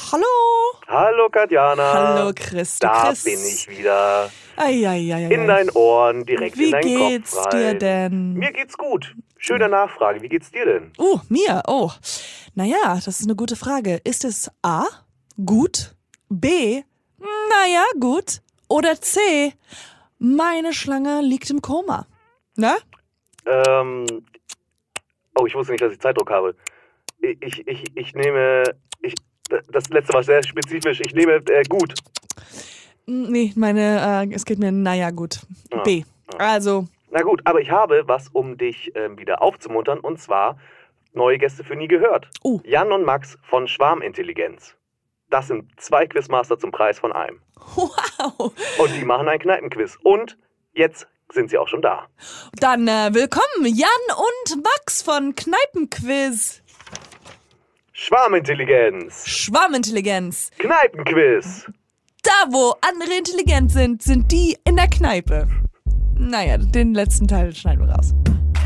Hallo. Hallo Katjana. Hallo Chris. Da bin ich wieder. In deinen Ohren, direkt in deinen Kopf rein. Wie geht's dir denn? Mir geht's gut. Schöne Nachfrage. Wie geht's dir denn? Mir? Oh. Naja, das ist eine gute Frage. Ist es A, gut, B, naja, gut, oder C, meine Schlange liegt im Koma? Na? Oh, ich wusste nicht, dass ich Zeitdruck habe. Ich nehme... Das letzte war sehr spezifisch. Ich nehme gut. Nee, es geht mir, naja, gut. B. Also... Na gut, aber ich habe was, um dich wieder aufzumuntern, und zwar neue Gäste für nie gehört. Jan und Max von Schwarmintelligenz. Das sind 2 Quizmaster zum Preis von einem. Wow. Und die machen ein Kneipenquiz. Und jetzt sind sie auch schon da. Dann willkommen, Jan und Max von Kneipenquiz. Schwarmintelligenz. Schwarmintelligenz. Kneipenquiz. Da, wo andere intelligent sind, sind die in der Kneipe. Naja, den letzten Teil schneiden wir raus.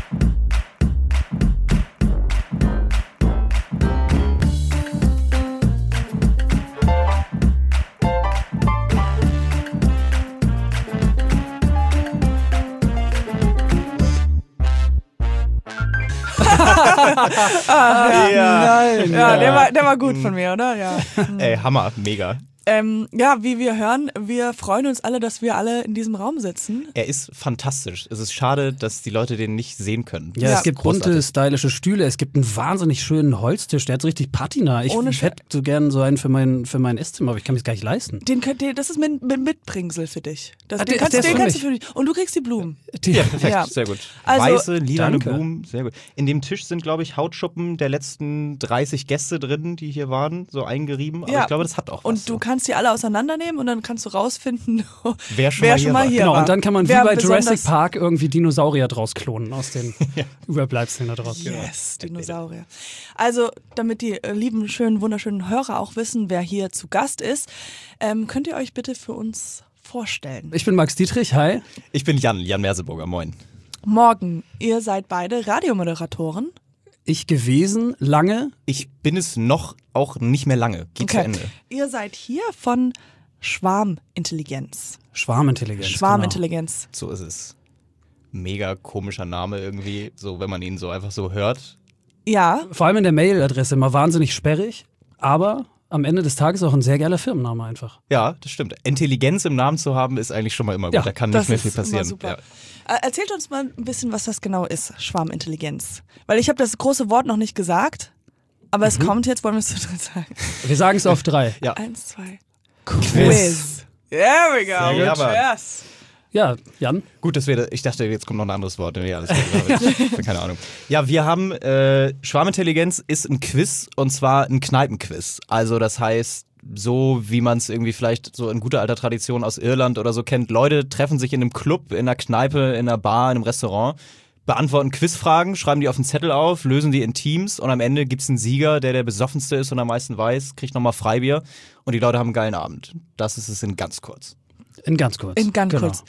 Der war gut von mir, oder? Ja. Ey, Hammer, mega. Wie wir hören, wir freuen uns alle, dass wir alle in diesem Raum sitzen. Er ist fantastisch. Es ist schade, dass die Leute den nicht sehen können. Ja, es gibt bunte, stylische Stühle. Es gibt einen wahnsinnig schönen Holztisch. Der hat so richtig Patina. Ich hätte so gern so einen für mein Esszimmer, aber ich kann mir das gar nicht leisten. Das ist mit Mitbringsel für dich. Den der kannst ist für du mich. für dich. Und du kriegst die Blumen. Ja, perfekt. Ja. Sehr gut. Also, weiße, lilane danke. Blumen, sehr gut. In dem Tisch sind, glaube ich, Hautschuppen der letzten 30 Gäste drin, die hier waren, so eingerieben. Aber ich glaube, das hat auch was. Und du kannst die alle auseinandernehmen und dann kannst du rausfinden, wer schon mal hier Genau, war. und dann kann man wie Wer bei besonders- Jurassic Park irgendwie Dinosaurier draus klonen aus den Überbleibseln da draus. Yes, Dinosaurier. Also, damit die lieben, schönen, wunderschönen Hörer auch wissen, wer hier zu Gast ist, könnt ihr euch bitte für uns vorstellen. Ich bin Max Dietrich, hi. Ich bin Jan Merseburger, moin. Morgen, ihr seid beide Radiomoderatoren. Ich gewesen, lange. Ich bin es noch auch nicht mehr lange. Geht zu Ende. Ihr seid hier von Schwarmintelligenz. Schwarmintelligenz. Schwarmintelligenz. So ist es. Mega komischer Name irgendwie, so wenn man ihn so einfach so hört. Ja. Genau. Vor allem in der Mailadresse immer wahnsinnig sperrig, aber am Ende des Tages auch ein sehr geiler Firmenname einfach. Ja, das stimmt. Intelligenz im Namen zu haben, ist eigentlich schon mal immer gut. Ja, da kann das nicht mehr viel ist immer passieren. super. Erzählt uns mal ein bisschen, was das genau ist, Schwarmintelligenz. Weil ich habe das große Wort noch nicht gesagt, aber es kommt jetzt, wollen wir es so drin sagen. Wir sagen es auf 3. Ja. 1, 2. Quiz. There we go. Sehr gut. Yes. Ja, Jan. Gut, ich dachte, jetzt kommt noch ein anderes Wort. Ja, alles gut. Keine Ahnung. Ja, wir haben, Schwarmintelligenz ist ein Quiz, und zwar ein Kneipenquiz. Also das heißt, so wie man es irgendwie vielleicht so in guter alter Tradition aus Irland oder so kennt, Leute treffen sich in einem Club, in einer Kneipe, in einer Bar, in einem Restaurant, beantworten Quizfragen, schreiben die auf einen Zettel auf, lösen die in Teams, und am Ende gibt es einen Sieger, der besoffenste ist und am meisten weiß, kriegt nochmal Freibier, und die Leute haben einen geilen Abend. Das ist es in ganz kurz. In ganz kurz. Kurz.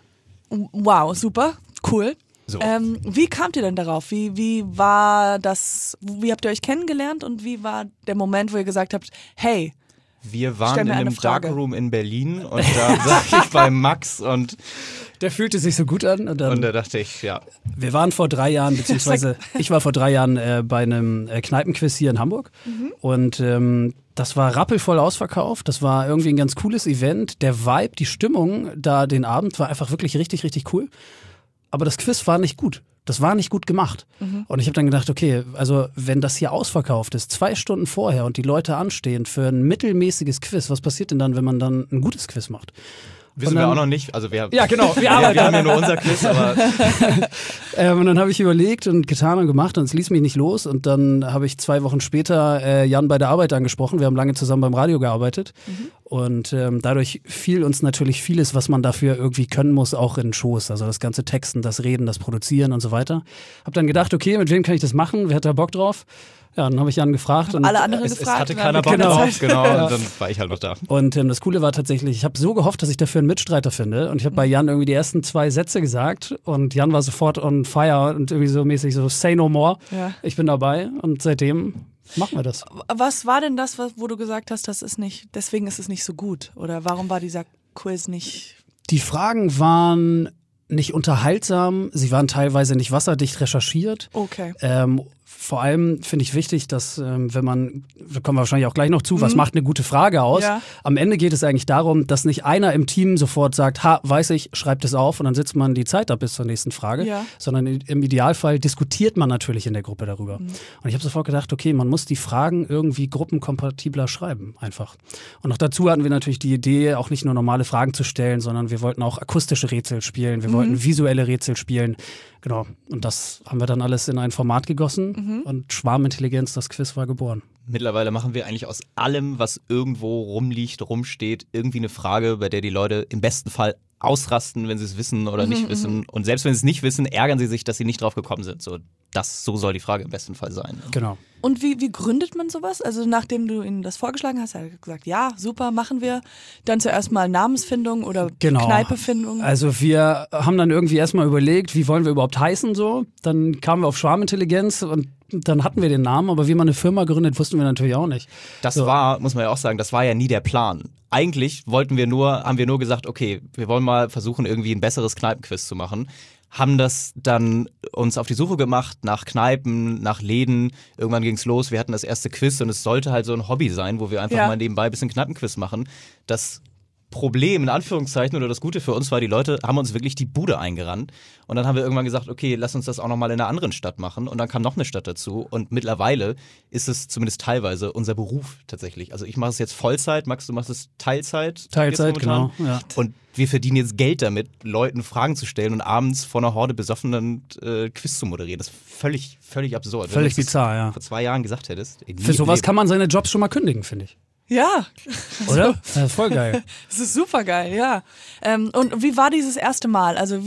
Wow, super, cool. So. Wie kamt ihr denn darauf? Wie war das, wie habt ihr euch kennengelernt und wie war der Moment, wo ihr gesagt habt, hey, Wir waren Stell in mir eine einem Frage. Darkroom in Berlin, und da saß ich bei Max, und Der fühlte sich so gut an. Und da dachte ich, ja. wir waren vor 3 Jahren, beziehungsweise ich war vor 3 Jahren bei einem Kneipenquiz hier in Hamburg. Und das war rappelvoll ausverkauft. Das war irgendwie ein ganz cooles Event. Der Vibe, die Stimmung da den Abend war einfach wirklich richtig, richtig cool. Aber das Quiz war nicht gut. Das war nicht gut gemacht. Und ich habe dann gedacht, okay, also wenn das hier ausverkauft ist, 2 Stunden vorher, und die Leute anstehen für ein mittelmäßiges Quiz, was passiert denn dann, wenn man dann ein gutes Quiz macht? Wissen wir auch noch nicht. Also wir genau. wir haben ja nur unser Quiz, aber Und dann habe ich überlegt und getan und gemacht, und es ließ mich nicht los. Und dann habe ich 2 Wochen später Jan bei der Arbeit angesprochen. Wir haben lange zusammen beim Radio gearbeitet. Und dadurch fiel uns natürlich vieles, was man dafür irgendwie können muss, auch in den Schoß. Also das ganze Texten, das Reden, das Produzieren und so weiter. Hab dann gedacht, okay, mit wem kann ich das machen? Wer hat da Bock drauf? Ja, dann habe ich Jan gefragt. Und alle anderen es gefragt? hatte Na, keiner Bock genau. drauf. Genau, und dann war ich halt noch da. Und das Coole war tatsächlich, ich habe so gehofft, dass ich dafür einen Mitstreiter finde. Und ich habe bei Jan irgendwie die ersten 2 Sätze gesagt. Und Jan war sofort on fire und irgendwie so mäßig so, say no more. Ja. Ich bin dabei. Und seitdem machen wir das. Was war denn das, wo du gesagt hast, deswegen ist es nicht so gut? Oder warum war dieser Quiz nicht... Die Fragen waren nicht unterhaltsam, sie waren teilweise nicht wasserdicht recherchiert. Okay. Vor allem finde ich wichtig, dass wenn man, da kommen wir wahrscheinlich auch gleich noch zu, was macht eine gute Frage aus? Ja. Am Ende geht es eigentlich darum, dass nicht einer im Team sofort sagt, weiß ich, schreibt es auf und dann sitzt man die Zeit ab bis zur nächsten Frage, sondern im Idealfall diskutiert man natürlich in der Gruppe darüber. Und ich habe sofort gedacht, okay, man muss die Fragen irgendwie gruppenkompatibler schreiben, einfach. Und noch dazu hatten wir natürlich die Idee, auch nicht nur normale Fragen zu stellen, sondern wir wollten auch akustische Rätsel spielen, wir wollten visuelle Rätsel spielen. Genau, und das haben wir dann alles in ein Format gegossen und Schwarmintelligenz, das Quiz war geboren. Mittlerweile machen wir eigentlich aus allem, was irgendwo rumliegt, rumsteht, irgendwie eine Frage, bei der die Leute im besten Fall ausrasten, wenn sie es wissen oder nicht wissen. Und selbst wenn sie es nicht wissen, ärgern sie sich, dass sie nicht drauf gekommen sind. So soll die Frage im besten Fall sein. Genau. Und wie gründet man sowas? Also nachdem du ihnen das vorgeschlagen hast, hat er gesagt, ja, super, machen wir. Dann zuerst mal Namensfindung oder Kneipefindung. Also wir haben dann irgendwie erstmal überlegt, wie wollen wir überhaupt heißen so. Dann kamen wir auf Schwarmintelligenz und dann hatten wir den Namen, aber wie man eine Firma gründet, wussten wir natürlich auch nicht. Das war, muss man ja auch sagen, das war ja nie der Plan. Eigentlich haben wir nur gesagt, okay, wir wollen mal versuchen, irgendwie ein besseres Kneipenquiz zu machen. Haben das dann uns auf die Suche gemacht nach Kneipen, nach Läden. Irgendwann ging's los, wir hatten das erste Quiz und es sollte halt so ein Hobby sein, wo wir einfach mal nebenbei ein bisschen Kneipenquiz machen. Das Problem, in Anführungszeichen, oder das Gute für uns war, die Leute haben uns wirklich die Bude eingerannt. Und dann haben wir irgendwann gesagt, okay, lass uns das auch nochmal in einer anderen Stadt machen. Und dann kam noch eine Stadt dazu. Und mittlerweile ist es zumindest teilweise unser Beruf tatsächlich. Also ich mache es jetzt Vollzeit, Max, du machst es Teilzeit. Teilzeit, genau. Ja. Und wir verdienen jetzt Geld damit, Leuten Fragen zu stellen und abends vor einer Horde besoffenen Quiz zu moderieren. Das ist völlig absurd. Völlig bizarr, ja. Vor 2 Jahren gesagt hättest. Für sowas kann man seine Jobs schon mal kündigen, finde ich. Ja. Oder? Das ist voll geil. Das ist super geil, ja. Und wie war dieses erste Mal? Also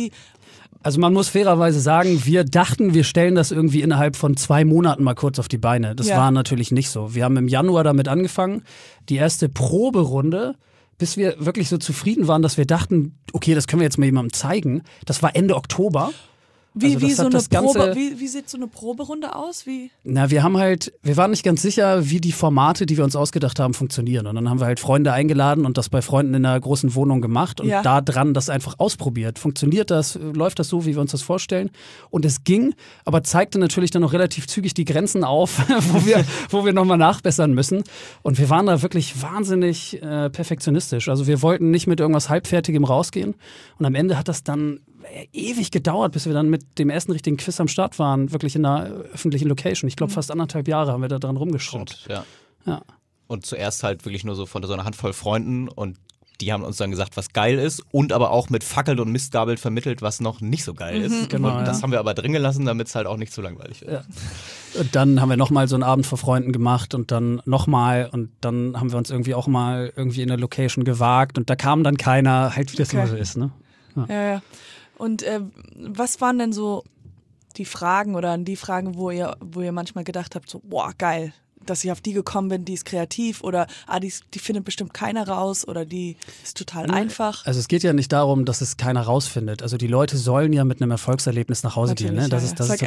Also man muss fairerweise sagen, wir dachten, wir stellen das irgendwie innerhalb von 2 Monaten mal kurz auf die Beine. Das war natürlich nicht so. Wir haben im Januar damit angefangen, die erste Proberunde, bis wir wirklich so zufrieden waren, dass wir dachten, okay, das können wir jetzt mal jemandem zeigen. Das war Ende Oktober. Wie sieht so eine Proberunde aus? Na, wir waren nicht ganz sicher, wie die Formate, die wir uns ausgedacht haben, funktionieren. Und dann haben wir halt Freunde eingeladen und das bei Freunden in einer großen Wohnung gemacht und da dran das einfach ausprobiert. Funktioniert das? Läuft das so, wie wir uns das vorstellen? Und es ging, aber zeigte natürlich dann noch relativ zügig die Grenzen auf, wo wir nochmal nachbessern müssen. Und wir waren da wirklich wahnsinnig perfektionistisch. Also wir wollten nicht mit irgendwas Halbfertigem rausgehen. Und am Ende hat das dann ewig gedauert, bis wir dann mit dem ersten richtigen Quiz am Start waren, wirklich in einer öffentlichen Location. Ich glaube, fast 1,5 Jahre haben wir da dran rumgeschraubt. Ja. Und zuerst halt wirklich nur so von so einer Handvoll Freunden und die haben uns dann gesagt, was geil ist und aber auch mit Fackeln und Mistgabeln vermittelt, was noch nicht so geil ist. Genau, und das haben wir aber drin gelassen, damit es halt auch nicht zu langweilig wird. Ja. Und dann haben wir nochmal so einen Abend vor Freunden gemacht und dann nochmal und dann haben wir uns irgendwie auch mal irgendwie in eine Location gewagt und da kam dann keiner, halt wie das immer so ist, ne? Ja. Und was waren denn so die Fragen oder die Fragen, wo ihr manchmal gedacht habt, so, boah, geil, dass ich auf die gekommen bin, die ist kreativ oder die findet bestimmt keiner raus oder die ist total einfach? Also es geht ja nicht darum, dass es keiner rausfindet. Also die Leute sollen ja mit einem Erfolgserlebnis nach Hause gehen. Ne? Das ist like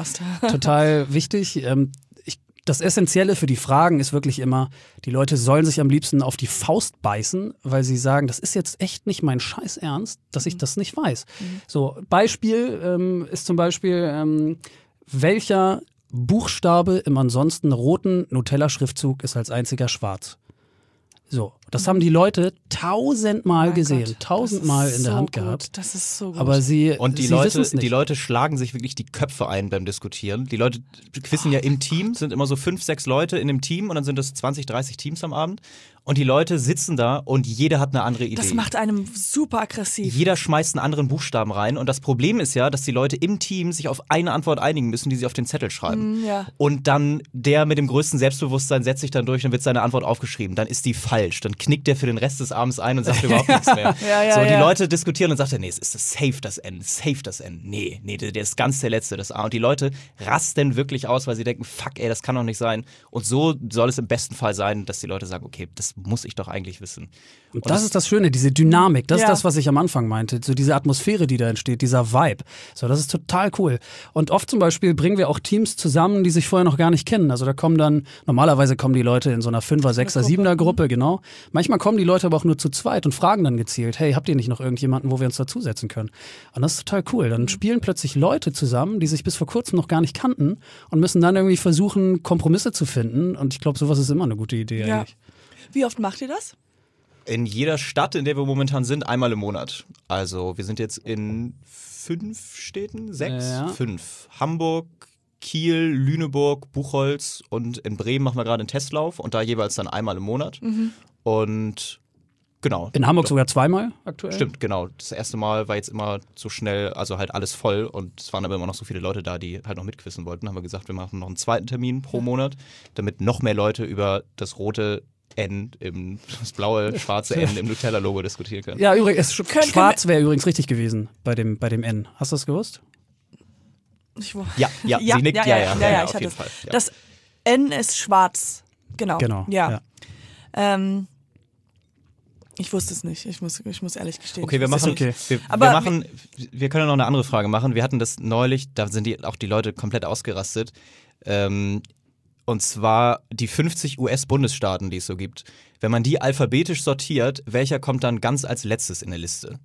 total wichtig. Das Essentielle für die Fragen ist wirklich immer, die Leute sollen sich am liebsten auf die Faust beißen, weil sie sagen, das ist jetzt echt nicht mein Scheiß Ernst, dass ich das nicht weiß. So, Beispiel ist zum Beispiel, welcher Buchstabe im ansonsten roten Nutella-Schriftzug ist als einziger schwarz? So, das haben die Leute 1000-mal gesehen, 1000-mal in der Hand gehabt. Das ist so gut. Aber sie wissen es nicht. Die Leute schlagen sich wirklich die Köpfe ein beim Diskutieren. Die Leute quizzen ja im Team, sind immer so 5, 6 Leute in einem Team und dann sind es 20, 30 Teams am Abend. Und die Leute sitzen da und jeder hat eine andere Idee. Das macht einem super aggressiv. Jeder schmeißt einen anderen Buchstaben rein. Und das Problem ist ja, dass die Leute im Team sich auf eine Antwort einigen müssen, die sie auf den Zettel schreiben. Und dann der mit dem größten Selbstbewusstsein setzt sich dann durch und wird seine Antwort aufgeschrieben. Dann ist die falsch. Dann knickt der für den Rest des Abends ein und sagt überhaupt nichts mehr. Die Leute diskutieren und sagt, nee, es ist das safe das Ende. Nee, der ist ganz der Letzte, das A. Und die Leute rasten wirklich aus, weil sie denken, fuck, ey, das kann doch nicht sein. Und so soll es im besten Fall sein, dass die Leute sagen, okay, das muss ich doch eigentlich wissen. Und das ist das Schöne, diese Dynamik, das ist das, was ich am Anfang meinte, so diese Atmosphäre, die da entsteht, dieser Vibe. So, das ist total cool. Und oft zum Beispiel bringen wir auch Teams zusammen, die sich vorher noch gar nicht kennen. Also da normalerweise kommen die Leute in so einer 5er, 6er, 7er Gruppe, genau. Manchmal kommen die Leute aber auch nur zu zweit und fragen dann gezielt, hey, habt ihr nicht noch irgendjemanden, wo wir uns dazusetzen können? Und das ist total cool. Dann spielen plötzlich Leute zusammen, die sich bis vor kurzem noch gar nicht kannten und müssen dann irgendwie versuchen, Kompromisse zu finden. Und ich glaube, sowas ist immer eine gute Idee eigentlich. Wie oft macht ihr das? In jeder Stadt, in der wir momentan sind, einmal im Monat. Also wir sind jetzt in 5 Städten, 6? 5. Hamburg, Kiel, Lüneburg, Buchholz und in Bremen machen wir gerade einen Testlauf und da jeweils dann einmal im Monat. Und genau. In Hamburg sogar zweimal aktuell? Stimmt, genau. Das erste Mal war jetzt immer so schnell, also halt alles voll und es waren aber immer noch so viele Leute da, die halt noch mitquissen wollten. Haben wir gesagt, wir machen noch einen zweiten Termin pro Monat, damit noch mehr Leute über das rote N, das blaue, schwarze N im Nutella-Logo diskutieren können. Ja, übrigens, schwarz wäre übrigens richtig gewesen bei dem N. Hast du das gewusst? Ja, sie nickt, ja, auf jeden Fall. Ja. Das N ist schwarz, genau. Ja. Ich wusste es nicht, ich muss ehrlich gestehen. Okay, wir können noch eine andere Frage machen. Wir hatten das neulich, da sind auch die Leute komplett ausgerastet. Und zwar die 50 US-Bundesstaaten, die es so gibt. Wenn man die alphabetisch sortiert, welcher kommt dann ganz als letztes in der Liste?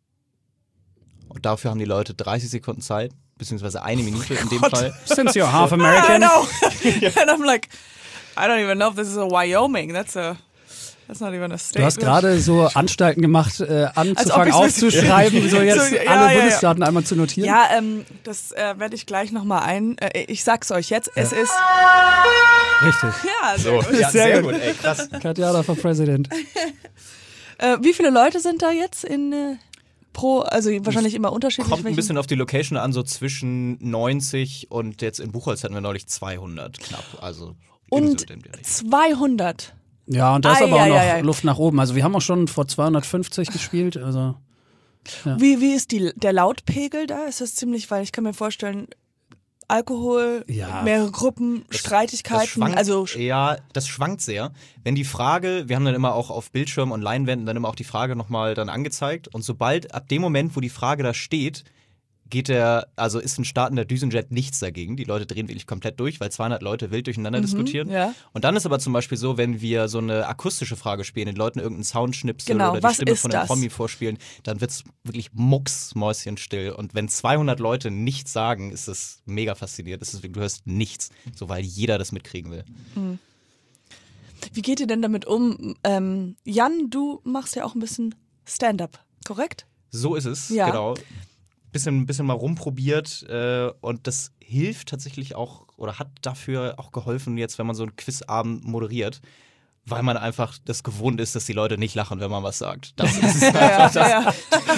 Und dafür haben die Leute 30 Sekunden Zeit, beziehungsweise 1 Minute in dem Fall. Since you're half American. I know. And I'm like, I don't even know if this is a Wyoming. That's not even a state. Du hast gerade so Anstalten gemacht, anzufangen aufzuschreiben, so jetzt alle Bundesstaaten einmal zu notieren. Ja, das werde ich gleich nochmal ich sag's euch jetzt, es ist... Richtig. Ja, sehr gut, ey, krass. Katjana for President. Wie viele Leute sind da jetzt also wahrscheinlich immer unterschiedlich? Kommt ein bisschen auf die Location an, so zwischen 90 und jetzt in Buchholz hatten wir neulich 200 knapp. Also und 200? Ja, und da ist aber auch noch Luft nach oben. Also wir haben auch schon vor 250 gespielt. Also, ja. Wie ist der Lautpegel da? Ist das ziemlich, weil ich kann mir vorstellen, Alkohol, mehrere Gruppen, Streitigkeiten. Das schwankt sehr. Wenn die Frage, wir haben dann immer auch auf Bildschirmen und Leinwänden dann immer auch die Frage nochmal dann angezeigt. Und sobald, ab dem Moment, wo die Frage da steht, ist ein startender Düsenjet nichts dagegen. Die Leute drehen wirklich komplett durch, weil 200 Leute wild durcheinander diskutieren. Ja. Und dann ist aber zum Beispiel so, wenn wir so eine akustische Frage spielen, den Leuten irgendeinen Soundschnipsel oder die Stimme von einem Promi vorspielen, dann wird es wirklich mucksmäuschenstill. Und wenn 200 Leute nichts sagen, ist das mega faszinierend. Du hörst nichts, so weil jeder das mitkriegen will. Mhm. Wie geht ihr denn damit um? Jan, du machst ja auch ein bisschen Stand-up, korrekt? So ist es, genau. Bisschen mal rumprobiert und das hilft tatsächlich auch oder hat dafür auch geholfen jetzt, wenn man so einen Quizabend moderiert, weil man einfach das gewohnt ist, dass die Leute nicht lachen, wenn man was sagt. Das ist einfach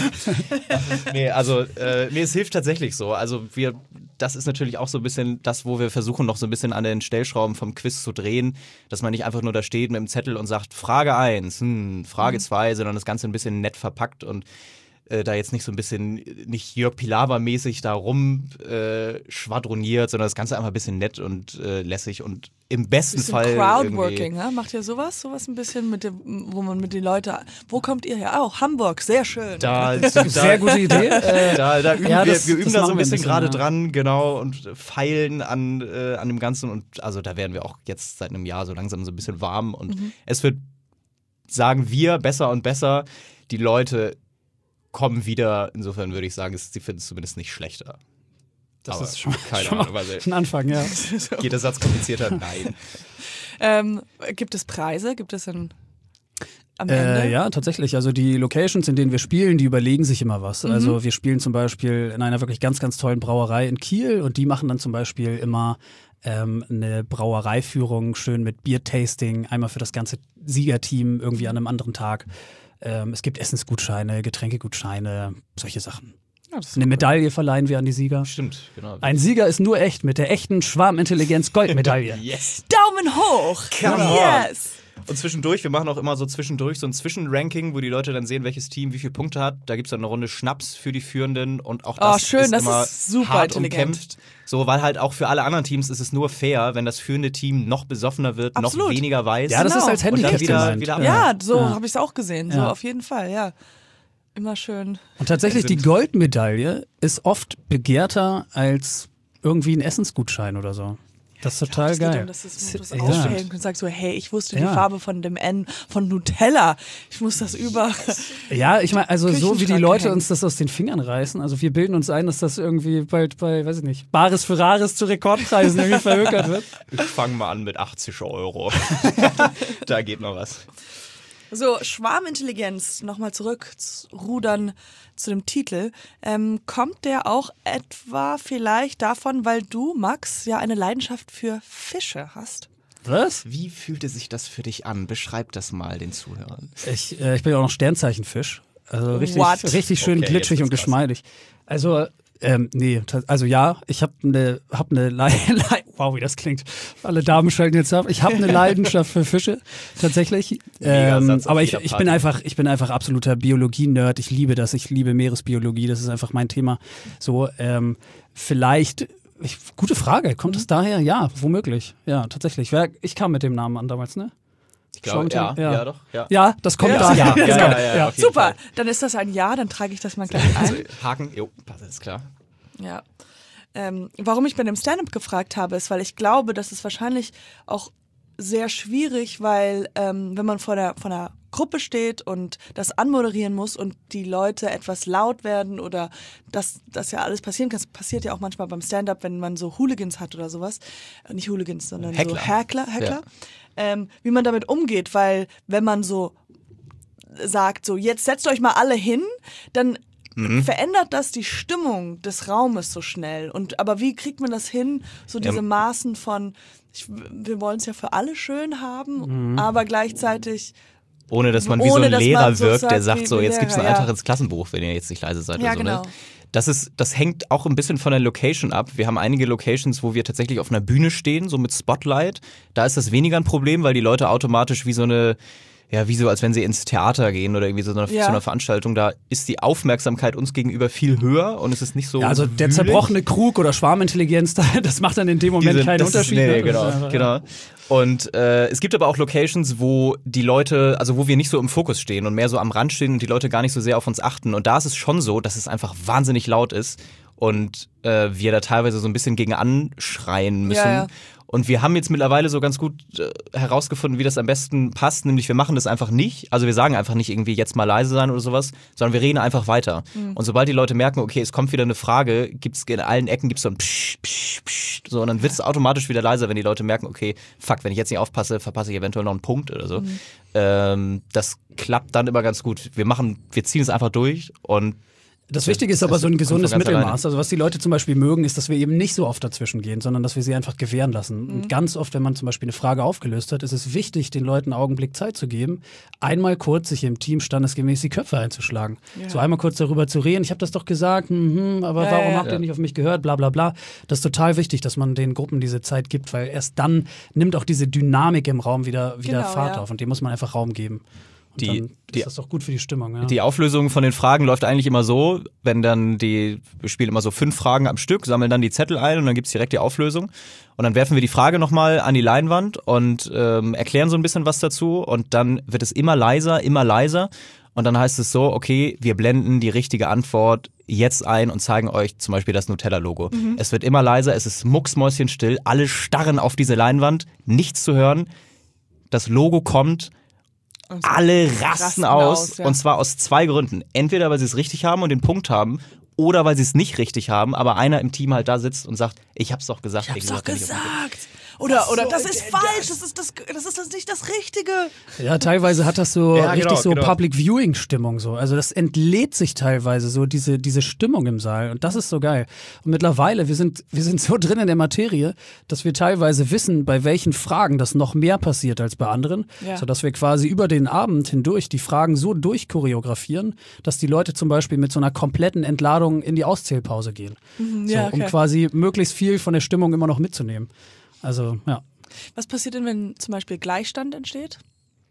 es hilft tatsächlich so. Also das ist natürlich auch so ein bisschen das, wo wir versuchen, noch so ein bisschen an den Stellschrauben vom Quiz zu drehen, dass man nicht einfach nur da steht mit dem Zettel und sagt, Frage 1, Frage 2, sondern das Ganze ein bisschen nett verpackt und da jetzt nicht so ein bisschen, nicht Jörg Pilawa-mäßig da schwadroniert, sondern das Ganze einfach ein bisschen nett und lässig und im besten Fall Crowdworking, ne? Macht ihr sowas? Sowas ein bisschen, wo man mit den Leuten, wo kommt ihr her? Oh, Hamburg, sehr schön. Sehr gute Idee. Da üben wir üben da so ein bisschen gerade dran, genau, und feilen an dem Ganzen und also da werden wir auch jetzt seit einem Jahr so langsam so ein bisschen warm und es wird, sagen wir, besser und besser. Die Leute kommen wieder, insofern würde ich sagen, sie finden es zumindest nicht schlechter. Das ist schon ein Anfang, ja. Geht der Satz komplizierter? Nein. Gibt es Preise? Gibt es am Ende? Ja, tatsächlich. Also die Locations, in denen wir spielen, die überlegen sich immer was. Also wir spielen zum Beispiel in einer wirklich ganz, ganz tollen Brauerei in Kiel und die machen dann zum Beispiel immer eine Brauereiführung, schön mit Biertasting, einmal für das ganze Siegerteam irgendwie an einem anderen Tag. Es gibt Essensgutscheine, Getränkegutscheine, solche Sachen. Ja, eine Medaille verleihen wir an die Sieger. Stimmt, genau. Ein Sieger ist nur echt mit der echten Schwarmintelligenz Goldmedaille. Yes. Daumen hoch! Come on. Yes! Und zwischendurch, wir machen auch immer so zwischendurch so ein Zwischenranking, wo die Leute dann sehen, welches Team wie viele Punkte hat. Da gibt es dann eine Runde Schnaps für die Führenden und auch das schön, ist das immer ist super hart intelligent. umkämpft. So, weil halt auch für alle anderen Teams ist es nur fair, wenn das führende Team noch besoffener wird, Absolut. noch weniger weiß. Ja, das ist als und dann Handicap wieder gemeint. Ja, so habe ich es auch gesehen. So Ja. auf jeden Fall, ja. Immer schön. Und tatsächlich, die Goldmedaille ist oft begehrter als irgendwie ein Essensgutschein oder so. Das ist total Das geht geil. um, dass du das Ja. ausstellen und sagst so, hey, ich wusste die Ja. Farbe von dem N von Nutella. Ich muss das über. Ja, ich meine, also so wie die Küchenschrank Leute hängen. uns das aus den Fingern reißen, also wir bilden uns ein, dass das irgendwie bald bei, weiß ich nicht, Bares für Rares zu Rekordpreisen irgendwie verhökert wird. Ich fange mal an mit 80 €. Da geht noch was. So, Schwarmintelligenz, nochmal rudern zu dem Titel. Kommt der auch etwa vielleicht davon, weil du, Max, ja eine Leidenschaft für Fische hast? Was? Wie fühlte sich das für dich an? Beschreib das mal den Zuhörern. Ich bin ja auch noch Sternzeichenfisch. Also richtig, What? richtig schön Okay, glitschig jetzt und wird's krass. geschmeidig. Also, also ja, ich habe wow, wie das klingt. Alle Damen schalten jetzt ab. Ich habe eine Leidenschaft für Fische, tatsächlich. Megasatz auf Aber ich jeder bin Party. ich bin einfach absoluter Biologie-Nerd. Ich liebe das. Ich liebe Meeresbiologie. Das ist einfach mein Thema. So, vielleicht. Gute Frage. Kommt es daher? Ja, womöglich. Ja, tatsächlich. Ich kam mit dem Namen an damals, ne? Ich glaube, ja, doch. Ja. Ja, das kommt Ja. daher. Ja, auf jeden Super, Fall. dann ist das ein Ja, dann trage ich das mal gleich Also, ein. Haken, jo, das ist klar. Ja. Warum ich bei dem Stand-up gefragt habe, ist, weil ich glaube, das ist wahrscheinlich auch sehr schwierig, weil wenn man vor einer Gruppe steht und das anmoderieren muss und die Leute etwas laut werden oder das ja alles passieren kann. Das passiert ja auch manchmal beim Stand-up, wenn man so Hooligans hat oder sowas. Nicht Hooligans, sondern Heckler. so Heckler. Wie man damit umgeht, weil wenn man so sagt, so jetzt setzt euch mal alle hin, dann verändert das die Stimmung des Raumes so schnell. Aber wie kriegt man das hin, so diese Maßen von, wir wollen es ja für alle schön haben, aber gleichzeitig Ohne dass man wie so Ohne, ein dass Lehrer man so wirkt, sagt, der sagt wie so, jetzt gibt's einen Lehrer, Eintrag ins Klassenbuch, wenn ihr jetzt nicht leise seid Ja, oder so. genau. Ne? Das hängt auch ein bisschen von der Location ab. Wir haben einige Locations, wo wir tatsächlich auf einer Bühne stehen, so mit Spotlight. Da ist das weniger ein Problem, weil die Leute automatisch wie so eine, ja, wie so, als wenn sie ins Theater gehen oder irgendwie so zu einer Veranstaltung. Da ist die Aufmerksamkeit uns gegenüber viel höher und es ist nicht so. Ja, also der wühlig. zerbrochene Krug oder Schwarmintelligenz, das macht dann in dem Moment keinen Unterschied. Nee, ne? Das ist genau, einfach- genau. Und es gibt aber auch Locations, wo die Leute, also wo wir nicht so im Fokus stehen und mehr so am Rand stehen und die Leute gar nicht so sehr auf uns achten. Und da ist es schon so, dass es einfach wahnsinnig laut ist und wir da teilweise so ein bisschen gegen anschreien müssen. Ja. Und wir haben jetzt mittlerweile so ganz gut herausgefunden, wie das am besten passt. Nämlich wir machen das einfach nicht. Also wir sagen einfach nicht irgendwie jetzt mal leise sein oder sowas, sondern wir reden einfach weiter. Und sobald die Leute merken, okay, es kommt wieder eine Frage, gibt's in allen Ecken gibt's so ein Psch, Psch, Psch, so und dann wird es automatisch wieder leiser, wenn die Leute merken, okay, fuck, wenn ich jetzt nicht aufpasse, verpasse ich eventuell noch einen Punkt oder so. Das klappt dann immer ganz gut. Wir ziehen es einfach durch und Das Wichtige ist aber so ein kommt gesundes von ganz Mittelmaß. Also was die Leute zum Beispiel mögen, ist, dass wir eben nicht so oft dazwischen gehen, sondern dass wir sie einfach gewähren lassen. Und ganz oft, wenn man zum Beispiel eine Frage aufgelöst hat, ist es wichtig, den Leuten einen Augenblick Zeit zu geben, einmal kurz sich im Team standesgemäß die Köpfe einzuschlagen. Ja. So einmal kurz darüber zu reden, ich habe das doch gesagt, aber warum habt ihr nicht auf mich gehört, bla bla bla. Das ist total wichtig, dass man den Gruppen diese Zeit gibt, weil erst dann nimmt auch diese Dynamik im Raum wieder Genau, Fahrt ja. auf und dem muss man einfach Raum geben. Und dann ist das doch gut für die Stimmung. Ja. Die Auflösung von den Fragen läuft eigentlich immer so, wenn dann wir spielen immer so 5 Fragen am Stück, sammeln dann die Zettel ein und dann gibt's direkt die Auflösung. Und dann werfen wir die Frage nochmal an die Leinwand und erklären so ein bisschen was dazu und dann wird es immer leiser. Und dann heißt es so, okay, wir blenden die richtige Antwort jetzt ein und zeigen euch zum Beispiel das Nutella-Logo. Es wird immer leiser, es ist mucksmäuschenstill, alle starren auf diese Leinwand, nichts zu hören. Das Logo kommt, alle rasten aus. Ja. Und zwar aus 2 Gründen. Entweder, weil sie es richtig haben und den Punkt haben, oder weil sie es nicht richtig haben, aber einer im Team halt da sitzt und sagt, ich hab's doch gesagt. Ich hab's doch wenn ich auf den Punkt- gesagt. Oder das ist falsch, das ist nicht das Richtige. Ja, teilweise hat das so Ja, richtig genau, so genau. Public Viewing Stimmung so. Also das entlädt sich teilweise so diese Stimmung im Saal und das ist so geil. Und mittlerweile wir sind so drin in der Materie, dass wir teilweise wissen, bei welchen Fragen das noch mehr passiert als bei anderen, Ja. sodass wir quasi über den Abend hindurch die Fragen so durchchoreografieren, dass die Leute zum Beispiel mit so einer kompletten Entladung in die Auszählpause gehen, Ja, um okay. quasi möglichst viel von der Stimmung immer noch mitzunehmen. Also ja. Was passiert denn, wenn zum Beispiel Gleichstand entsteht?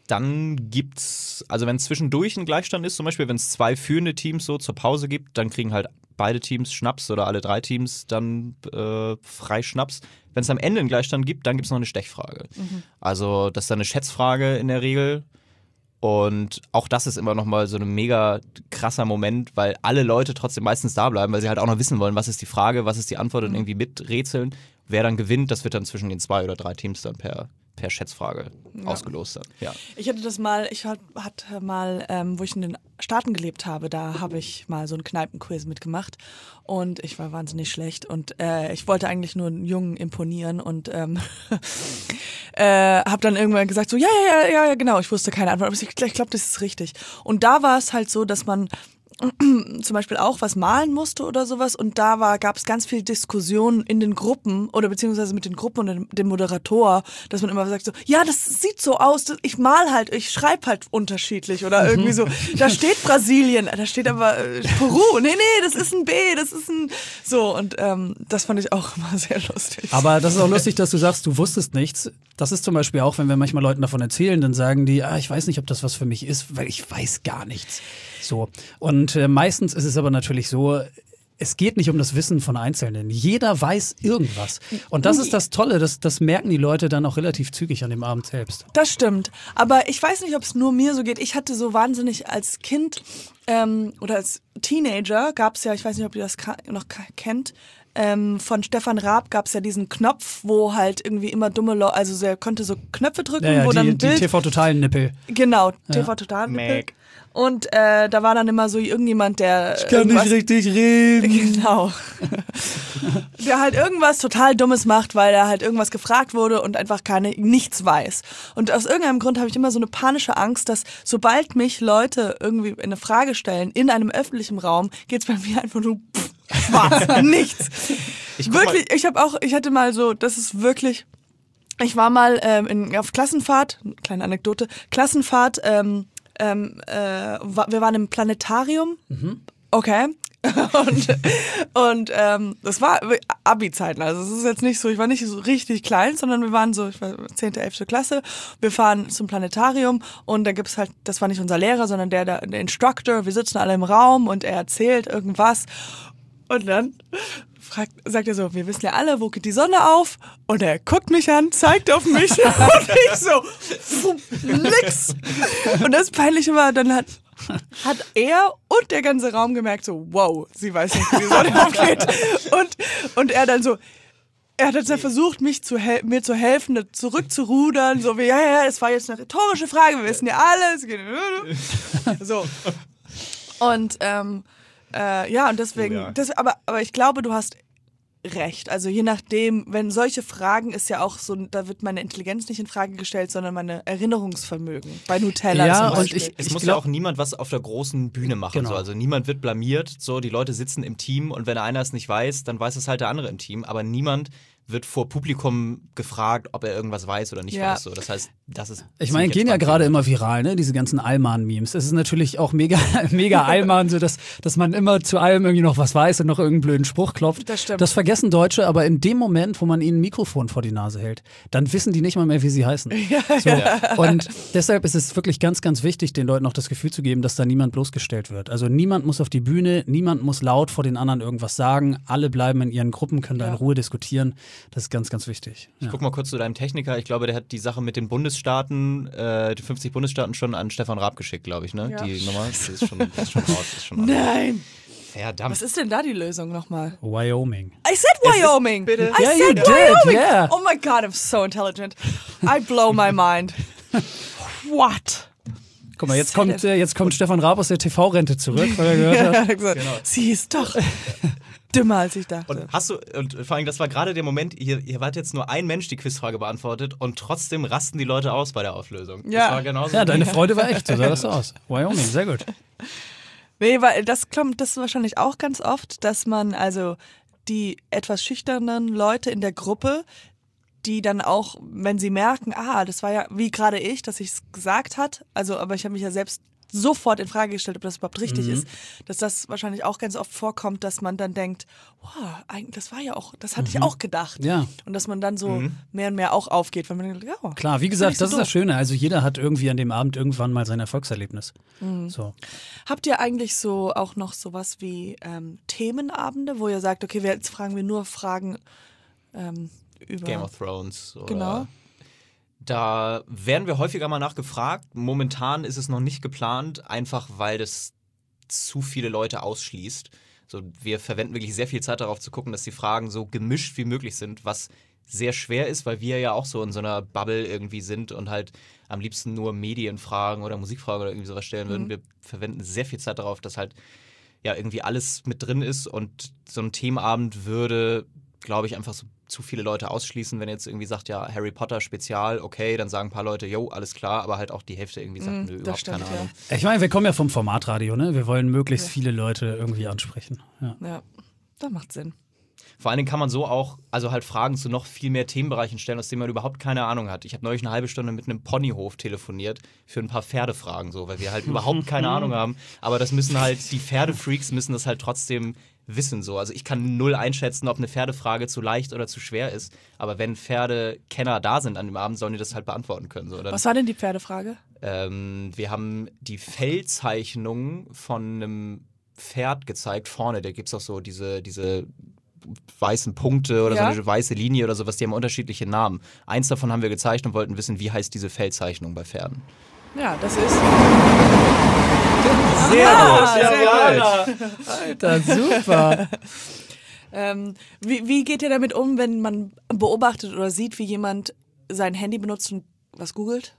dann gibt's, also wenn zwischendurch ein Gleichstand ist, zum Beispiel, wenn es 2 führende Teams so zur Pause gibt, dann kriegen halt beide Teams Schnaps oder alle 3 Teams dann frei Schnaps. Wenn es am Ende einen Gleichstand gibt, dann gibt es noch eine Stechfrage. Also das ist dann eine Schätzfrage in der Regel. Und auch das ist immer noch mal so ein mega krasser Moment, weil alle Leute trotzdem meistens da bleiben, weil sie halt auch noch wissen wollen, was ist die Frage, was ist die Antwort und irgendwie miträtseln. Wer dann gewinnt, das wird dann zwischen den 2 oder 3 Teams dann per Schätzfrage ausgelost dann. Ja. Ich hatte das mal, wo ich in den Staaten gelebt habe, da habe ich mal so einen Kneipenquiz mitgemacht und ich war wahnsinnig schlecht und ich wollte eigentlich nur einen Jungen imponieren und habe dann irgendwann gesagt so, ja, genau, ich wusste keine Antwort, aber ich glaube, das ist richtig. Und da war es halt so, dass man zum Beispiel auch was malen musste oder sowas und da gab es ganz viel Diskussionen in den Gruppen oder beziehungsweise mit den Gruppen und dem Moderator, dass man immer sagt so, ja, das sieht so aus, ich mal halt, ich schreibe halt unterschiedlich oder irgendwie so, da steht Brasilien, da steht aber Peru, nee, das ist ein B, das ist ein, so und das fand ich auch immer sehr lustig. Aber das ist auch lustig, dass du sagst, du wusstest nichts. Das ist zum Beispiel auch, wenn wir manchmal Leuten davon erzählen, dann sagen die, ich weiß nicht, ob das was für mich ist, weil ich weiß gar nichts. So. Und meistens ist es aber natürlich so, es geht nicht um das Wissen von Einzelnen. Jeder weiß irgendwas. Und das ist das Tolle, das merken die Leute dann auch relativ zügig an dem Abend selbst. Das stimmt. Aber ich weiß nicht, ob es nur mir so geht. Ich hatte so wahnsinnig als Kind oder als Teenager gab es ja, ich weiß nicht, ob ihr das noch kennt, von Stefan Raab gab es ja diesen Knopf, wo halt irgendwie immer dumme Leute, also er konnte so Knöpfe drücken, wo dann ein Bild... Die TV-Total-Nippel. Genau, TV-Total-Nippel. Und da war dann immer so irgendjemand, der... Ich kann nicht richtig reden. Genau. Der halt irgendwas total Dummes macht, weil er halt irgendwas gefragt wurde und einfach nichts weiß. Und aus irgendeinem Grund habe ich immer so eine panische Angst, dass sobald mich Leute irgendwie eine Frage stellen in einem öffentlichen Raum, geht's bei mir einfach nur schwarz, nichts. Ich hatte mal so, das ist wirklich... Ich war mal auf Klassenfahrt, kleine Anekdote, wir waren im Planetarium, okay, und das war Abi-Zeiten, also es ist jetzt nicht so, ich war nicht so richtig klein, sondern wir waren so, ich war 10., 11. Klasse, wir fahren zum Planetarium und da gibt's halt, das war nicht unser Lehrer, sondern der Instructor, wir sitzen alle im Raum und er erzählt irgendwas und dann... sagt er so, wir wissen ja alle, wo geht die Sonne auf? Und er guckt mich an, zeigt auf mich und ich so, nix. Und das Peinliche war, dann hat er und der ganze Raum gemerkt so, wow, sie weiß nicht, wie die Sonne aufgeht. Und er dann so, er hat dann versucht, mir zu helfen, zurückzurudern, so wie, ja, es war jetzt eine rhetorische Frage, wir wissen ja alles. So. Und, und deswegen, aber ich glaube, du hast recht. Also je nachdem, wenn solche Fragen ist ja auch so, da wird meine Intelligenz nicht in Frage gestellt, sondern meine Erinnerungsvermögen. Bei Nutella zum Beispiel. Und es muss ja auch niemand was auf der großen Bühne machen. Genau. So. Also niemand wird blamiert. So, die Leute sitzen im Team und wenn einer es nicht weiß, dann weiß es halt der andere im Team. Aber niemand wird vor Publikum gefragt, ob er irgendwas weiß oder nicht weiß. So, das heißt, das ist... Ich meine, gehen ja gerade immer viral, ne? Diese ganzen Allmann-Memes. Es ist natürlich auch mega Allmann, so dass man immer zu allem irgendwie noch was weiß und noch irgendeinen blöden Spruch klopft. Das stimmt. Das vergessen Deutsche, aber in dem Moment, wo man ihnen ein Mikrofon vor die Nase hält, dann wissen die nicht mal mehr, wie sie heißen. Und deshalb ist es wirklich ganz, ganz wichtig, den Leuten auch das Gefühl zu geben, dass da niemand bloßgestellt wird. Also niemand muss auf die Bühne, niemand muss laut vor den anderen irgendwas sagen. Alle bleiben in ihren Gruppen, können da in Ruhe diskutieren. Das ist ganz, ganz wichtig. Ich guck mal kurz zu deinem Techniker. Ich glaube, der hat die Sache mit den Bundesstaaten, die 50 Bundesstaaten schon an Stefan Raab geschickt, glaube ich, ne? Ja. Die Nummer, das ist schon raus. Nein! Verdammt. Was ist denn da die Lösung nochmal? Wyoming. I said Wyoming! Bitte. I said Wyoming! Yeah. Oh my God, I'm so intelligent. I blow my mind. What? Guck mal, jetzt kommt Stefan Raab aus der TV-Rente zurück, weil er gehört hat. Genau. Sie ist doch... dümmer, als ich dachte. Und vor allem, das war gerade der Moment, hier hat jetzt nur ein Mensch die Quizfrage beantwortet und trotzdem rasten die Leute aus bei der Auflösung. Ja, das war genauso. Ja, deine Freude war echt, so sah das aus. Wyoming, sehr gut. Nee, weil das kommt wahrscheinlich auch ganz oft, dass man also die etwas schüchternen Leute in der Gruppe, die dann auch, wenn sie merken, das war ja wie gerade ich, dass ich es gesagt hat, also aber ich habe mich ja selbst sofort in Frage gestellt, ob das überhaupt richtig ist. Dass das wahrscheinlich auch ganz oft vorkommt, dass man dann denkt, wow, eigentlich, das war ja auch, das hatte ich auch gedacht. Ja. Und dass man dann so mehr und mehr auch aufgeht, weil man denkt, ja. Klar, wie gesagt, das ist das Schöne. Also jeder hat irgendwie an dem Abend irgendwann mal sein Erfolgserlebnis. So. Habt ihr eigentlich so auch noch sowas wie Themenabende, wo ihr sagt, okay, jetzt fragen wir nur Fragen über Game of Thrones. Oder Genau. Da werden wir häufiger mal nachgefragt. Momentan ist es noch nicht geplant, einfach weil das zu viele Leute ausschließt. So, wir verwenden wirklich sehr viel Zeit darauf zu gucken, dass die Fragen so gemischt wie möglich sind, was sehr schwer ist, weil wir ja auch so in so einer Bubble irgendwie sind und halt am liebsten nur Medienfragen oder Musikfragen oder irgendwie sowas stellen würden. Wir verwenden sehr viel Zeit darauf, dass halt ja irgendwie alles mit drin ist und so ein Themenabend würde, glaube ich, einfach so zu viele Leute ausschließen, wenn jetzt irgendwie sagt, ja, Harry Potter Spezial, okay, dann sagen ein paar Leute, jo, alles klar, aber halt auch die Hälfte irgendwie sagt, nö, überhaupt stimmt, keine Ahnung. Ich meine, wir kommen ja vom Formatradio, ne? Wir wollen möglichst viele Leute irgendwie ansprechen. Ja. Ja, das macht Sinn. Vor allen Dingen kann man so auch, also halt Fragen zu noch viel mehr Themenbereichen stellen, aus denen man überhaupt keine Ahnung hat. Ich habe neulich eine halbe Stunde mit einem Ponyhof telefoniert für ein paar Pferdefragen, so, weil wir halt überhaupt keine Ahnung haben. Aber das müssen halt, die Pferdefreaks müssen das halt trotzdem wissen, so. Also ich kann null einschätzen, ob eine Pferdefrage zu leicht oder zu schwer ist. Aber wenn Pferdekenner da sind an dem Abend, sollen die das halt beantworten können. So. Dann, Was war denn die Pferdefrage? wir haben die Fellzeichnung von einem Pferd gezeigt, vorne. Da gibt es auch so diese weißen Punkte oder so eine weiße Linie oder sowas, die haben unterschiedliche Namen. Eins davon haben wir gezeigt und wollten wissen, wie heißt diese Fellzeichnung bei Pferden. Ja, das ist. Sehr gut. Alter, super. Wie geht ihr damit um, wenn man beobachtet oder sieht, wie jemand sein Handy benutzt und was googelt?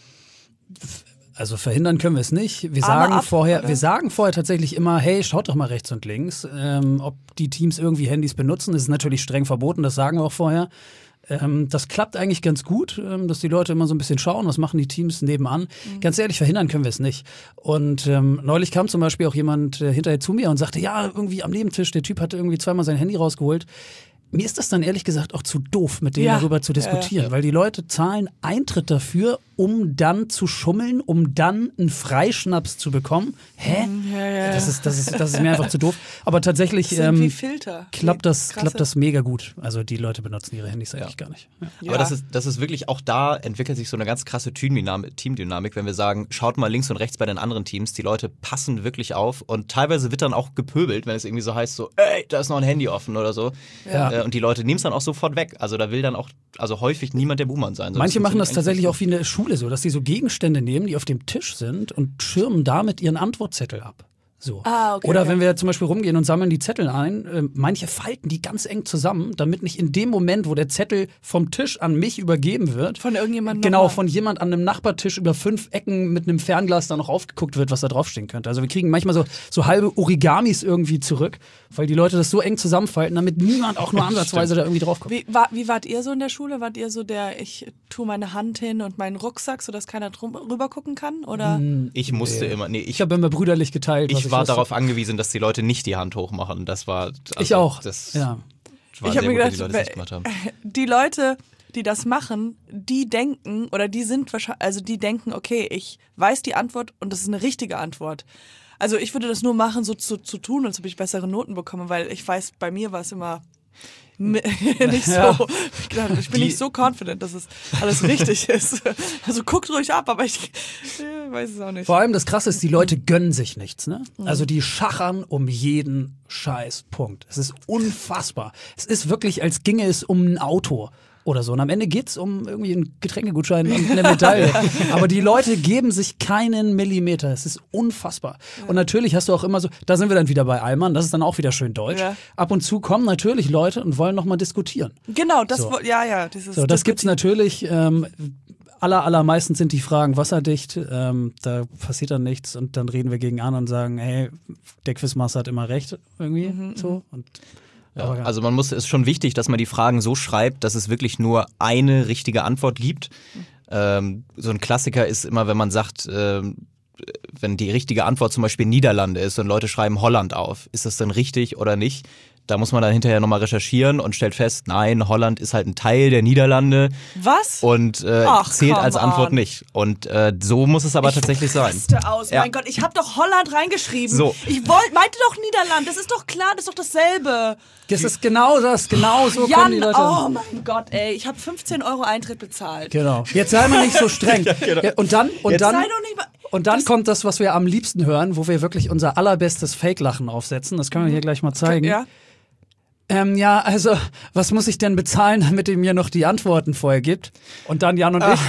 Also verhindern können wir es nicht. Wir Arme sagen, ab, vorher, oder? tatsächlich immer, hey, schaut doch mal rechts und links, ob die Teams irgendwie Handys benutzen. Das ist natürlich streng verboten, das sagen wir auch vorher. Das klappt eigentlich ganz gut, dass die Leute immer so ein bisschen schauen, was machen die Teams nebenan. Ganz ehrlich, verhindern können wir es nicht. Und neulich kam zum Beispiel auch jemand hinterher zu mir und sagte, ja, irgendwie am Nebentisch, der Typ hatte irgendwie zweimal sein Handy rausgeholt. Mir ist das dann ehrlich gesagt auch zu doof, mit denen darüber zu diskutieren, weil die Leute zahlen Eintritt dafür, um dann zu schummeln, um dann einen Freischnaps zu bekommen. Hä? Das ist mir einfach zu doof. Aber tatsächlich Sind wie Filter. klappt das mega gut. Also die Leute benutzen ihre Handys eigentlich gar nicht. Ja. Aber das ist wirklich, auch da entwickelt sich so eine ganz krasse Teamdynamik, wenn wir sagen, schaut mal links und rechts bei den anderen Teams, die Leute passen wirklich auf und teilweise wird dann auch gepöbelt, wenn es irgendwie so heißt, so, ey, da ist noch ein Handy offen oder so. Ja. Und die Leute nehmen es dann auch sofort weg. Also da will dann auch, also häufig niemand der Buhmann sein. Manche machen das tatsächlich auch wie in der Schule so, dass sie so Gegenstände nehmen, die auf dem Tisch sind und schirmen damit ihren Antwortzettel ab. So. Okay, Oder wenn wir zum Beispiel rumgehen und sammeln die Zettel ein, manche falten die ganz eng zusammen, damit nicht in dem Moment, wo der Zettel vom Tisch an mich übergeben wird, Von irgendjemandem genau, nochmal. von jemand an einem Nachbartisch über 5 Ecken mit einem Fernglas da noch aufgeguckt wird, was da draufstehen könnte. Also wir kriegen manchmal so halbe Origamis irgendwie zurück, weil die Leute das so eng zusammenfalten, damit niemand auch nur ansatzweise da irgendwie draufkommt. Wie wart ihr so in der Schule? Wart ihr so ich tue meine Hand hin und meinen Rucksack, sodass keiner rüber gucken kann? Oder? Ich musste immer, Ich habe immer brüderlich geteilt. ich war darauf angewiesen, dass die Leute nicht die Hand hochmachen. Das war. Also, ich auch. Das ja. war Ich sehr habe mir gut, gedacht, wie die Leute das nicht gemacht haben. die Leute, die das machen, die denken oder die sind wahrscheinlich, also die denken, okay, ich weiß die Antwort und das ist eine richtige Antwort. Also ich würde das nur machen, so zu tun, als ob ich bessere Noten bekomme, weil ich weiß, bei mir war es immer nicht so. Ja. Ich bin nicht so confident, dass es alles richtig ist. Also guckt ruhig ab, aber ich weiß es auch nicht. Vor allem das Krasse ist, die Leute gönnen sich nichts. Ne? Also die schachern um jeden Scheißpunkt. Es ist unfassbar. Es ist wirklich, als ginge es um ein Auto oder so. Und am Ende geht's um irgendwie einen Getränkegutschein und eine Medaille. Aber die Leute geben sich keinen Millimeter. Es ist unfassbar. Und natürlich hast du auch immer so, da sind wir dann wieder bei Allmann, das ist dann auch wieder schön deutsch. Ja. Ab und zu kommen natürlich Leute und wollen nochmal diskutieren. Genau, das So. ja. So, das gibt's natürlich. Allermeistens sind die Fragen wasserdicht, da passiert dann nichts und dann reden wir gegen an und sagen, hey, der Quizmaster hat immer recht irgendwie. So. Und Ja, also es ist schon wichtig, dass man die Fragen so schreibt, dass es wirklich nur eine richtige Antwort gibt. So ein Klassiker ist immer, wenn man sagt, wenn die richtige Antwort zum Beispiel Niederlande ist und Leute schreiben Holland auf, ist das dann richtig oder nicht? Da muss man dann hinterher nochmal recherchieren und stellt fest, nein, Holland ist halt ein Teil der Niederlande. Was? Und zählt als Antwort nicht. Und so muss es aber tatsächlich sein. Mein Gott, ich habe doch Holland reingeschrieben. So. Ich meinte doch Niederland. Das ist doch klar, das ist doch dasselbe. Das ist genau so Jan, kommen die Leute. Oh mein Gott, ey, ich habe 15 € Eintritt bezahlt. Genau. Jetzt sei mal nicht so streng. Genau. Ja, und dann Sei doch nicht mal, und dann kommt das, was wir am liebsten hören, wo wir wirklich unser allerbestes Fake-Lachen aufsetzen. Das können wir hier gleich mal zeigen. Ja. Ja, also, was muss ich denn bezahlen, damit ihr mir noch die Antworten vorher gibt? Und dann Jan und ich.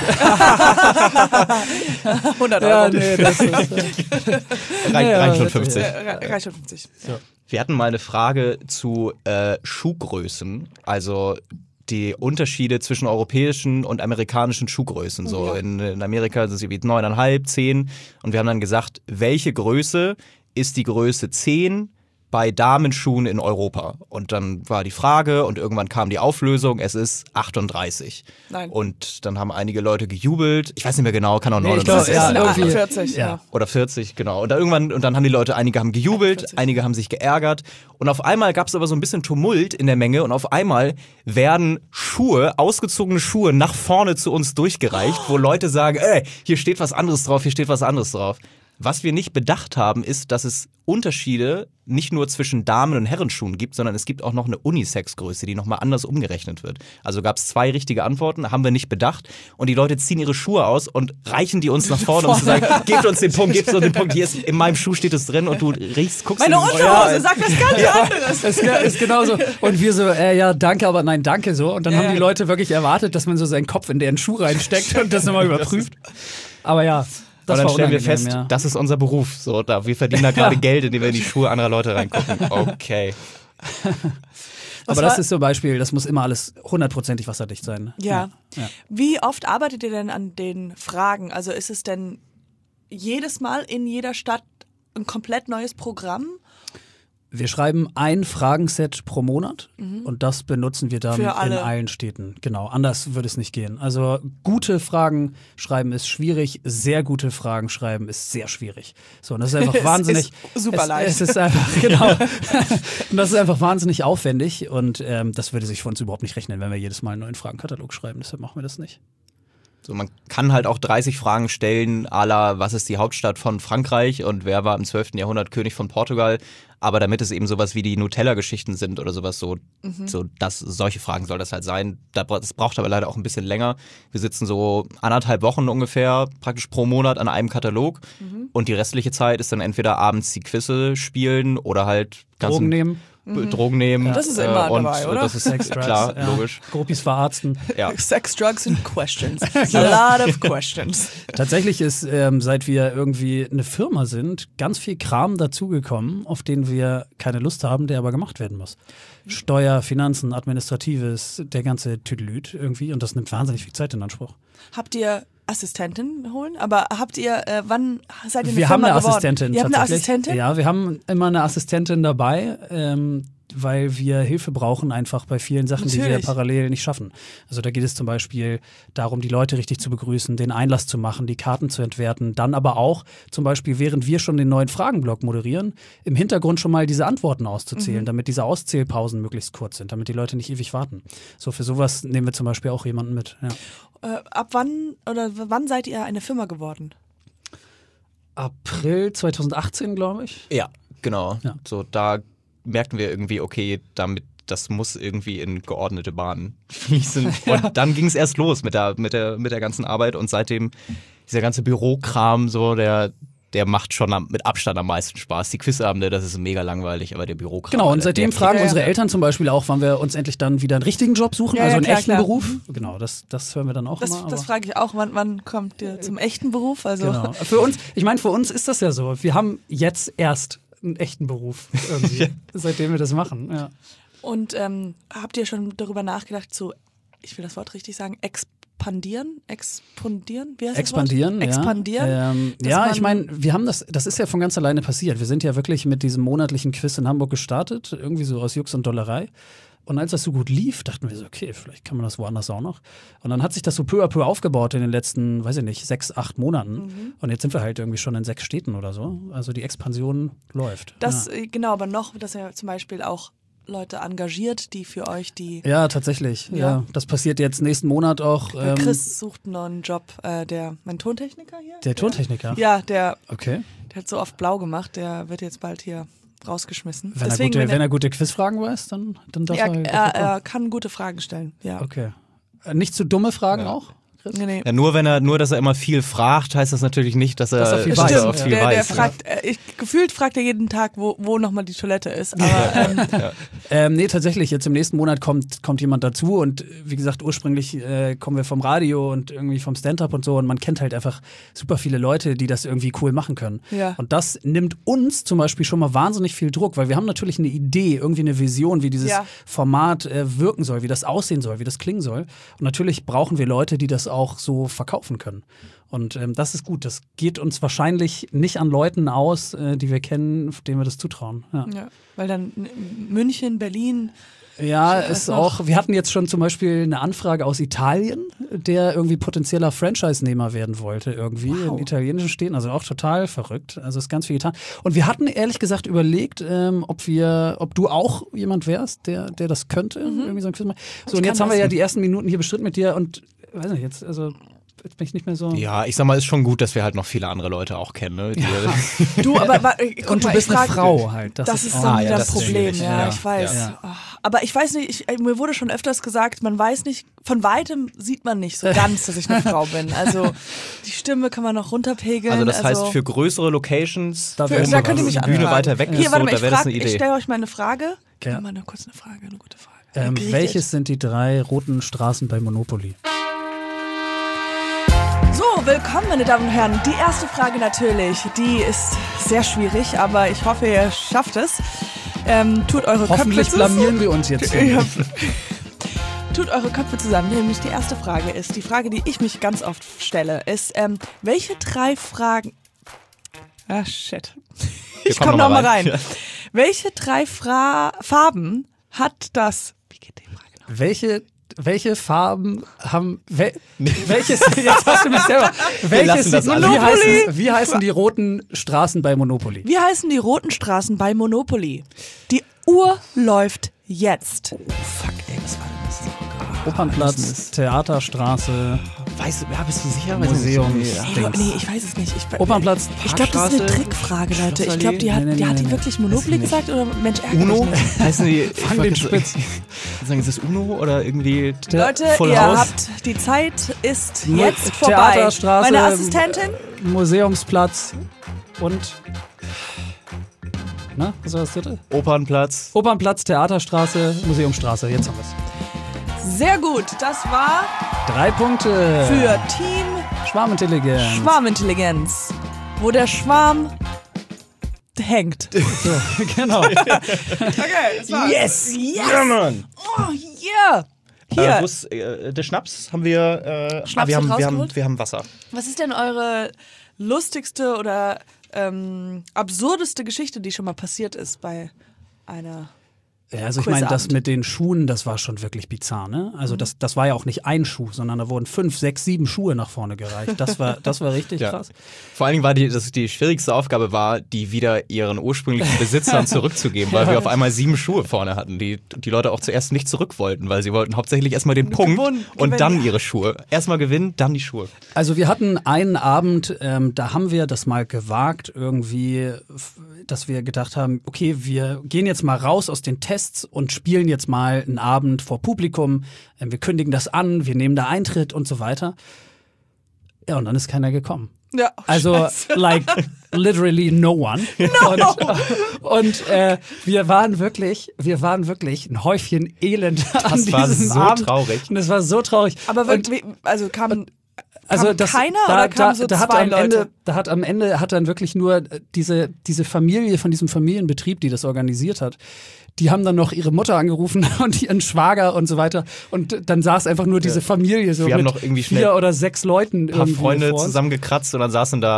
100 €. Ja, nee, das ist, Reicht schon 50. Reicht schon 50. so. Wir hatten mal eine Frage zu Schuhgrößen, also die Unterschiede zwischen europäischen und amerikanischen Schuhgrößen. So in Amerika sind sie wie 9,5, 10 und wir haben dann gesagt, welche Größe ist die Größe 10 bei Damenschuhen in Europa? Und dann war die Frage und irgendwann kam die Auflösung, es ist 38. Nein. Und dann haben einige Leute gejubelt. Ich weiß nicht mehr genau, kann auch Nee, ich 39 glaub, sein. ja, irgendwie- 40, ja. Oder 40, genau. Und dann haben die Leute, einige haben gejubelt, 41. einige haben sich geärgert. Und auf einmal gab es aber so ein bisschen Tumult in der Menge und auf einmal werden ausgezogene Schuhe nach vorne zu uns durchgereicht, wo Leute sagen, hier steht was anderes drauf, hier steht was anderes drauf. Was wir nicht bedacht haben, ist, dass es Unterschiede nicht nur zwischen Damen- und Herrenschuhen gibt, sondern es gibt auch noch eine Unisex-Größe, die nochmal anders umgerechnet wird. Also gab es 2 richtige Antworten, haben wir nicht bedacht. Und die Leute ziehen ihre Schuhe aus und reichen die uns nach vorne, um zu sagen, gebt uns den Punkt, gebt uns den Punkt. Hier ist, in meinem Schuh steht es drin und du guckst Meine in den- Unterhose sagt was ganz anderes. Es ist genauso. Und wir so, ja, danke, aber nein, danke so. Und dann haben die Leute wirklich erwartet, dass man so seinen Kopf in deren Schuh reinsteckt und das nochmal überprüft. Aber ja. Das Und dann war stellen wir unangenehm, fest, ja. das ist unser Beruf. So, wir verdienen da gerade Geld, indem wir in die Schuhe anderer Leute reingucken. Okay. Aber das ist zum Beispiel, das muss immer alles 100%ig wasserdicht sein. Ja. Ja. Wie oft arbeitet ihr denn an den Fragen? Also ist es denn jedes Mal in jeder Stadt ein komplett neues Programm? Wir schreiben ein Fragenset pro Monat und das benutzen wir dann Für alle. in allen Städten. Genau, anders würde es nicht gehen. Also gute Fragen schreiben ist schwierig, sehr gute Fragen schreiben ist sehr schwierig. So, und das ist einfach Es wahnsinnig. ist super leicht. Es ist einfach, genau. Und das ist einfach wahnsinnig aufwendig und das würde sich für uns überhaupt nicht rechnen, wenn wir jedes Mal einen neuen Fragenkatalog schreiben. Deshalb machen wir das nicht. So, man kann halt auch 30 Fragen stellen, à la, was ist die Hauptstadt von Frankreich und wer war im 12. Jahrhundert König von Portugal. Aber damit es eben sowas wie die Nutella-Geschichten sind oder sowas solche Fragen soll das halt sein. Das braucht aber leider auch ein bisschen länger. Wir sitzen so 1,5 Wochen ungefähr praktisch pro Monat an einem Katalog und die restliche Zeit ist dann entweder abends die Quizze spielen oder halt Drogen nehmen. Drogen nehmen. Das ist immer und dabei, oder? Das ist Sex, Drugs, klar, ja. logisch. Gruppis verarzten. Ja. Sex, Drugs and Questions. A lot of questions. Tatsächlich ist, seit wir irgendwie eine Firma sind, ganz viel Kram dazugekommen, auf den wir keine Lust haben, der aber gemacht werden muss. Steuer, Finanzen, Administratives, der ganze Tüdelüt irgendwie und das nimmt wahnsinnig viel Zeit in Anspruch. Habt ihr Assistentin holen? Aber habt ihr, wann seid ihr eine Wir Firma haben eine geworden? Assistentin. Ihr habt eine tatsächlich. Assistentin? Ja, wir haben immer eine Assistentin dabei, weil wir Hilfe brauchen einfach bei vielen Sachen, die wir Natürlich. parallel nicht schaffen. Also da geht es zum Beispiel darum, die Leute richtig zu begrüßen, den Einlass zu machen, die Karten zu entwerten, dann aber auch zum Beispiel, während wir schon den neuen Fragenblock moderieren, im Hintergrund schon mal diese Antworten auszuzählen, damit diese Auszählpausen möglichst kurz sind, damit die Leute nicht ewig warten. So für sowas nehmen wir zum Beispiel auch jemanden mit. Ja. Ab wann seid ihr eine Firma geworden? April 2018, glaube ich. Ja, genau. Ja. So, da merkten wir irgendwie, okay, das muss irgendwie in geordnete Bahnen fließen. Und dann ging es erst los mit der ganzen Arbeit und seitdem dieser ganze Bürokram, so, der macht schon mit Abstand am meisten Spaß. Die Quizabende, das ist mega langweilig, aber der Bürokram. Genau, und seitdem der fragen Ja. unsere Eltern zum Beispiel auch, wann wir uns endlich dann wieder einen richtigen Job suchen, Ja, also ja, einen klar, echten klar. Beruf. Genau, das hören wir dann auch immer. Das aber- frage ich auch. Wann kommt ihr zum echten Beruf? Also Genau. Für uns ist das ja so. Wir haben jetzt erst einen echten Beruf, irgendwie, seitdem wir das machen. Ja. Und habt ihr schon darüber nachgedacht, ich will das Wort richtig sagen, expandieren? Wie heißt Expandieren, das Wort? Expandieren? Dass Ja, man- ich meine, wir haben das ist ja von ganz alleine passiert. Wir sind ja wirklich mit diesem monatlichen Quiz in Hamburg gestartet, irgendwie so aus Jux und Dollerei. Und als das so gut lief, dachten wir so, okay, vielleicht kann man das woanders auch noch. Und dann hat sich das so peu à peu aufgebaut in den letzten, weiß ich nicht, 6, 8 Monaten. Und jetzt sind wir halt irgendwie schon in 6 Städten oder so. Also die Expansion läuft. Genau, aber noch, dass ihr zum Beispiel auch Leute engagiert, die für euch Ja, tatsächlich. Ja. Das passiert jetzt nächsten Monat auch. Chris sucht einen neuen Job. Mein Tontechniker hier? Der Tontechniker? Ja, der hat so oft blau gemacht, der wird jetzt bald hier rausgeschmissen. Wenn er gute Quizfragen weiß, dann darf er kann gute Fragen stellen, ja. Okay. Nicht zu dumme Fragen auch? Nee. Ja, nur, dass er immer viel fragt, heißt das natürlich nicht, dass er viel weiß. Der fragt, gefühlt fragt er jeden Tag, wo nochmal die Toilette ist. Aber, nee, tatsächlich, jetzt im nächsten Monat kommt jemand dazu und wie gesagt, ursprünglich kommen wir vom Radio und irgendwie vom Stand-Up und so und man kennt halt einfach super viele Leute, die das irgendwie cool machen können. Ja. Und das nimmt uns zum Beispiel schon mal wahnsinnig viel Druck, weil wir haben natürlich eine Idee, irgendwie eine Vision, wie dieses Format wirken soll, wie das aussehen soll, wie das klingen soll. Und natürlich brauchen wir Leute, die das auch so verkaufen können. Und das ist gut. Das geht uns wahrscheinlich nicht an Leuten aus, die wir kennen, denen wir das zutrauen. Ja, weil dann München, Berlin. Ja, ist auch. Wir hatten jetzt schon zum Beispiel eine Anfrage aus Italien, der irgendwie potenzieller Franchise-Nehmer werden wollte, irgendwie in italienischen Städten. Also auch total verrückt. Also ist ganz viel getan. Und wir hatten ehrlich gesagt überlegt, ob du auch jemand wärst, der das könnte. Irgendwie so ein Quiz machen. So, und jetzt haben wir ja die ersten Minuten hier bestritten mit dir und weiß nicht, jetzt bin ich nicht mehr so. Ja, ich sag mal, ist schon gut, dass wir halt noch viele andere Leute auch kennen. Ne? Du, aber und du bist eine Frau halt. Das ist dann wieder ein Problem, ich weiß. Ja. Aber ich weiß nicht, mir wurde schon öfters gesagt, man weiß nicht, von weitem sieht man nicht so ganz, dass ich eine Frau bin. Also die Stimme kann man noch runterpegeln. Also das heißt, für größere Locations, da könnt ihr mich die Bühne weiter weg ist, warte mal, da wäre das eine Idee. Ich stelle euch mal eine Frage. Ja. Mal eine gute Frage. Welches sind die 3 roten Straßen bei Monopoly? So, willkommen, meine Damen und Herren. Die erste Frage natürlich, die ist sehr schwierig, aber ich hoffe, ihr schafft es. Tut eure Hoffentlich Köpfe blamieren wir uns jetzt. Tut eure Köpfe zusammen. Nämlich die erste Frage ist, die Frage, die ich mich ganz oft stelle, ist, welche 3 Fragen... Ah, shit. Ich komme noch mal rein. Ja. Welche 3 Farben hat das... Wie geht die Frage noch? Welche Farben haben welches jetzt hast du mich selber wie heißen die roten Straßen bei Monopoly? Wie heißen die roten Straßen bei Monopoly? Die Uhr läuft jetzt. Oh fuck, ey, was war denn das? Opernplatz, Theaterstraße. Bist du sicher? Museumsdings. Nee, ich weiß es nicht. Opernplatz, ich glaube, das ist eine Trickfrage, Leute. Ich glaube, die hat die wirklich Monopoly gesagt oder Mensch, Uno? Heißen die? Fang den Spitz. Sagen, ist das Uno oder irgendwie Leute, Full ihr House? habt die Zeit ist jetzt vorbei. Theaterstraße, meine Assistentin? Museumsplatz und was war das dritte? Opernplatz, Theaterstraße, Museumsstraße. Jetzt haben wir es. Sehr gut, das war 3 Punkte für Team Schwarmintelligenz, wo der Schwarm hängt. So, genau. Okay, das war's. Yes! Ja, Mann! Oh, yeah! Hier. Der Schnaps haben wir. Schnaps wir rausgeholt? haben Wasser. Was ist denn eure lustigste oder absurdeste Geschichte, die schon mal passiert ist bei einer... Ja, also ich meine, das mit den Schuhen, das war schon wirklich bizarr, ne? Also das war ja auch nicht ein Schuh, sondern da wurden 5, 6, 7 Schuhe nach vorne gereicht. Das war richtig krass. Vor allen Dingen war die schwierigste Aufgabe war, die wieder ihren ursprünglichen Besitzern zurückzugeben, weil wir auf einmal 7 Schuhe vorne hatten, die Leute auch zuerst nicht zurück wollten, weil sie wollten hauptsächlich erstmal den Punkt und dann ihre Schuhe. Erstmal gewinnen, dann die Schuhe. Also wir hatten einen Abend, da haben wir das mal gewagt irgendwie, dass wir gedacht haben, okay, wir gehen jetzt mal raus aus den Tests und spielen jetzt mal einen Abend vor Publikum. Wir kündigen das an, wir nehmen da Eintritt und so weiter. Ja, und dann ist keiner gekommen. Ja, also, like, literally no one. No. Und wir waren wirklich ein Häufchen Elend an diesem Abend. Das war so traurig. Und es war so traurig. Aber wirklich, also kam keiner da, oder kamen so 2 Leute? Am Ende hat dann wirklich nur diese Familie von diesem Familienbetrieb, die das organisiert hat, die haben dann noch ihre Mutter angerufen und ihren Schwager und so weiter. Und dann saß einfach nur diese Familie so wir mit haben noch irgendwie 4 oder 6 Leuten. Ein paar Freunde zusammengekratzt und dann saßen da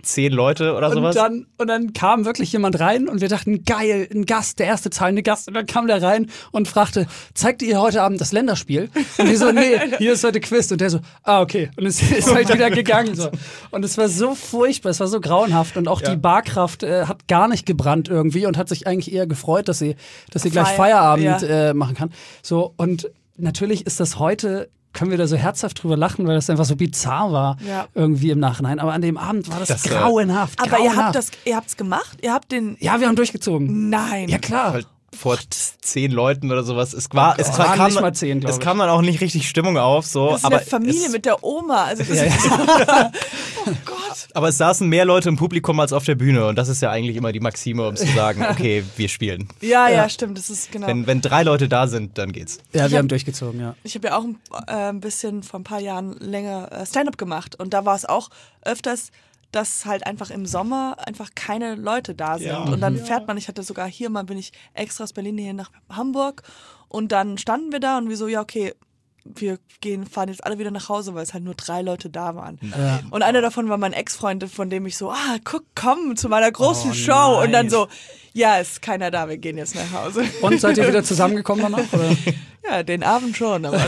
10 Leute oder sowas. Und dann kam wirklich jemand rein und wir dachten, geil, ein Gast, der erste zahlende Gast. Und dann kam der rein und fragte, zeigt ihr heute Abend das Länderspiel? Und wir so, nee, hier ist heute Quiz. Und der so, okay. Und es ist halt wieder gegangen. So. Und es war so furchtbar, es war so grauenhaft. Und auch die Barkraft hat gar nicht gebrannt irgendwie und hat sich eigentlich eher gefreut, dass sie gleich Feierabend machen kann. So, und natürlich ist das heute, können wir da so herzhaft drüber lachen, weil das einfach so bizarr war irgendwie im Nachhinein. Aber an dem Abend war das grauenhaft. Aber ihr habt's gemacht? Ihr habt den... Ja, wir haben durchgezogen. Nein. Ja, klar. Vor 10 Leuten oder sowas. Es kam nicht mal 10, glaube ich. Es kam dann auch nicht richtig Stimmung auf. So. Das ist aber eine Familie mit der Oma. Also das oh Gott. Aber es saßen mehr Leute im Publikum als auf der Bühne. Und das ist ja eigentlich immer die Maxime, um zu sagen, okay, wir spielen. Ja, stimmt. Das ist genau. Wenn 3 Leute da sind, dann geht's. Ja, wir haben durchgezogen, ja. Ich habe ja auch ein bisschen vor ein paar Jahren länger Stand-up gemacht. Und da war es auch öfters, dass halt einfach im Sommer einfach keine Leute da sind. Und dann fährt man, ich hatte sogar hier mal, bin ich extra aus Berlin hier nach Hamburg und dann standen wir da und wir so, ja okay, wir fahren jetzt alle wieder nach Hause, weil es halt nur 3 Leute da waren. Ja. Und einer davon war mein Ex-Freund, von dem ich so, komm zu meiner großen Show. Und dann so, ja, ist keiner da, wir gehen jetzt nach Hause. Und seid ihr wieder zusammengekommen danach? Oder? Ja, den Abend schon. Aber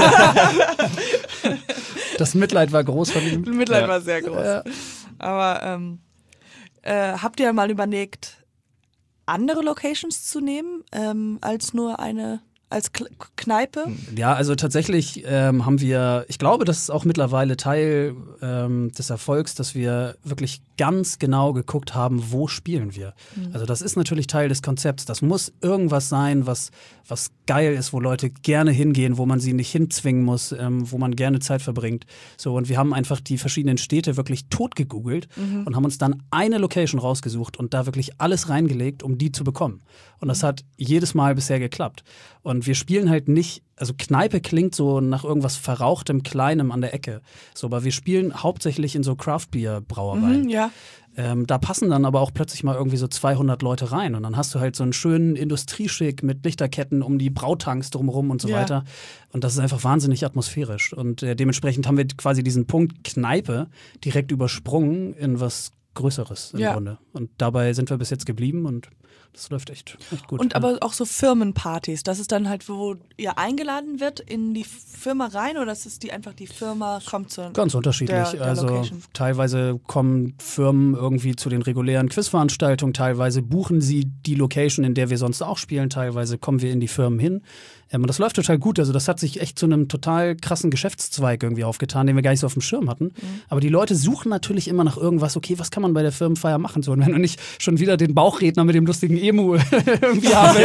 das Mitleid war groß von ihm. Das Mitleid war sehr groß. Ja. Aber habt ihr mal überlegt, andere Locations zu nehmen, als nur als Kneipe? Ja, also tatsächlich haben wir, ich glaube, das ist auch mittlerweile Teil des Erfolgs, dass wir wirklich ganz genau geguckt haben, wo spielen wir. Also das ist natürlich Teil des Konzepts. Das muss irgendwas sein, was geil ist, wo Leute gerne hingehen, wo man sie nicht hinzwingen muss, wo man gerne Zeit verbringt. So, und wir haben einfach die verschiedenen Städte wirklich tot gegoogelt und haben uns dann eine Location rausgesucht und da wirklich alles reingelegt, um die zu bekommen. Und das hat jedes Mal bisher geklappt. Und wir spielen halt nicht, also Kneipe klingt so nach irgendwas Verrauchtem, Kleinem an der Ecke. So, aber wir spielen hauptsächlich in so Craft-Bier-Brauereien. Ja. Da passen dann aber auch plötzlich mal irgendwie so 200 Leute rein. Und dann hast du halt so einen schönen Industrieschick mit Lichterketten um die Brautanks drumherum und so weiter. Und das ist einfach wahnsinnig atmosphärisch. Und dementsprechend haben wir quasi diesen Punkt Kneipe direkt übersprungen in was Größeres im Grunde. Und dabei sind wir bis jetzt geblieben und das läuft echt gut. Und aber auch so Firmenpartys, das ist dann halt, wo ihr eingeladen wird in die Firma rein oder ist es die Firma kommt zu ganz unterschiedlich. Der also Location. Teilweise kommen Firmen irgendwie zu den regulären Quizveranstaltungen, teilweise buchen sie die Location, in der wir sonst auch spielen, teilweise kommen wir in die Firmen hin. Und das läuft total gut. Also das hat sich echt zu einem total krassen Geschäftszweig irgendwie aufgetan, den wir gar nicht so auf dem Schirm hatten. Aber die Leute suchen natürlich immer nach irgendwas, okay, was kann man bei der Firmenfeier machen? So, und wenn du nicht schon wieder den Bauchredner mit dem lustigen Emu irgendwie haben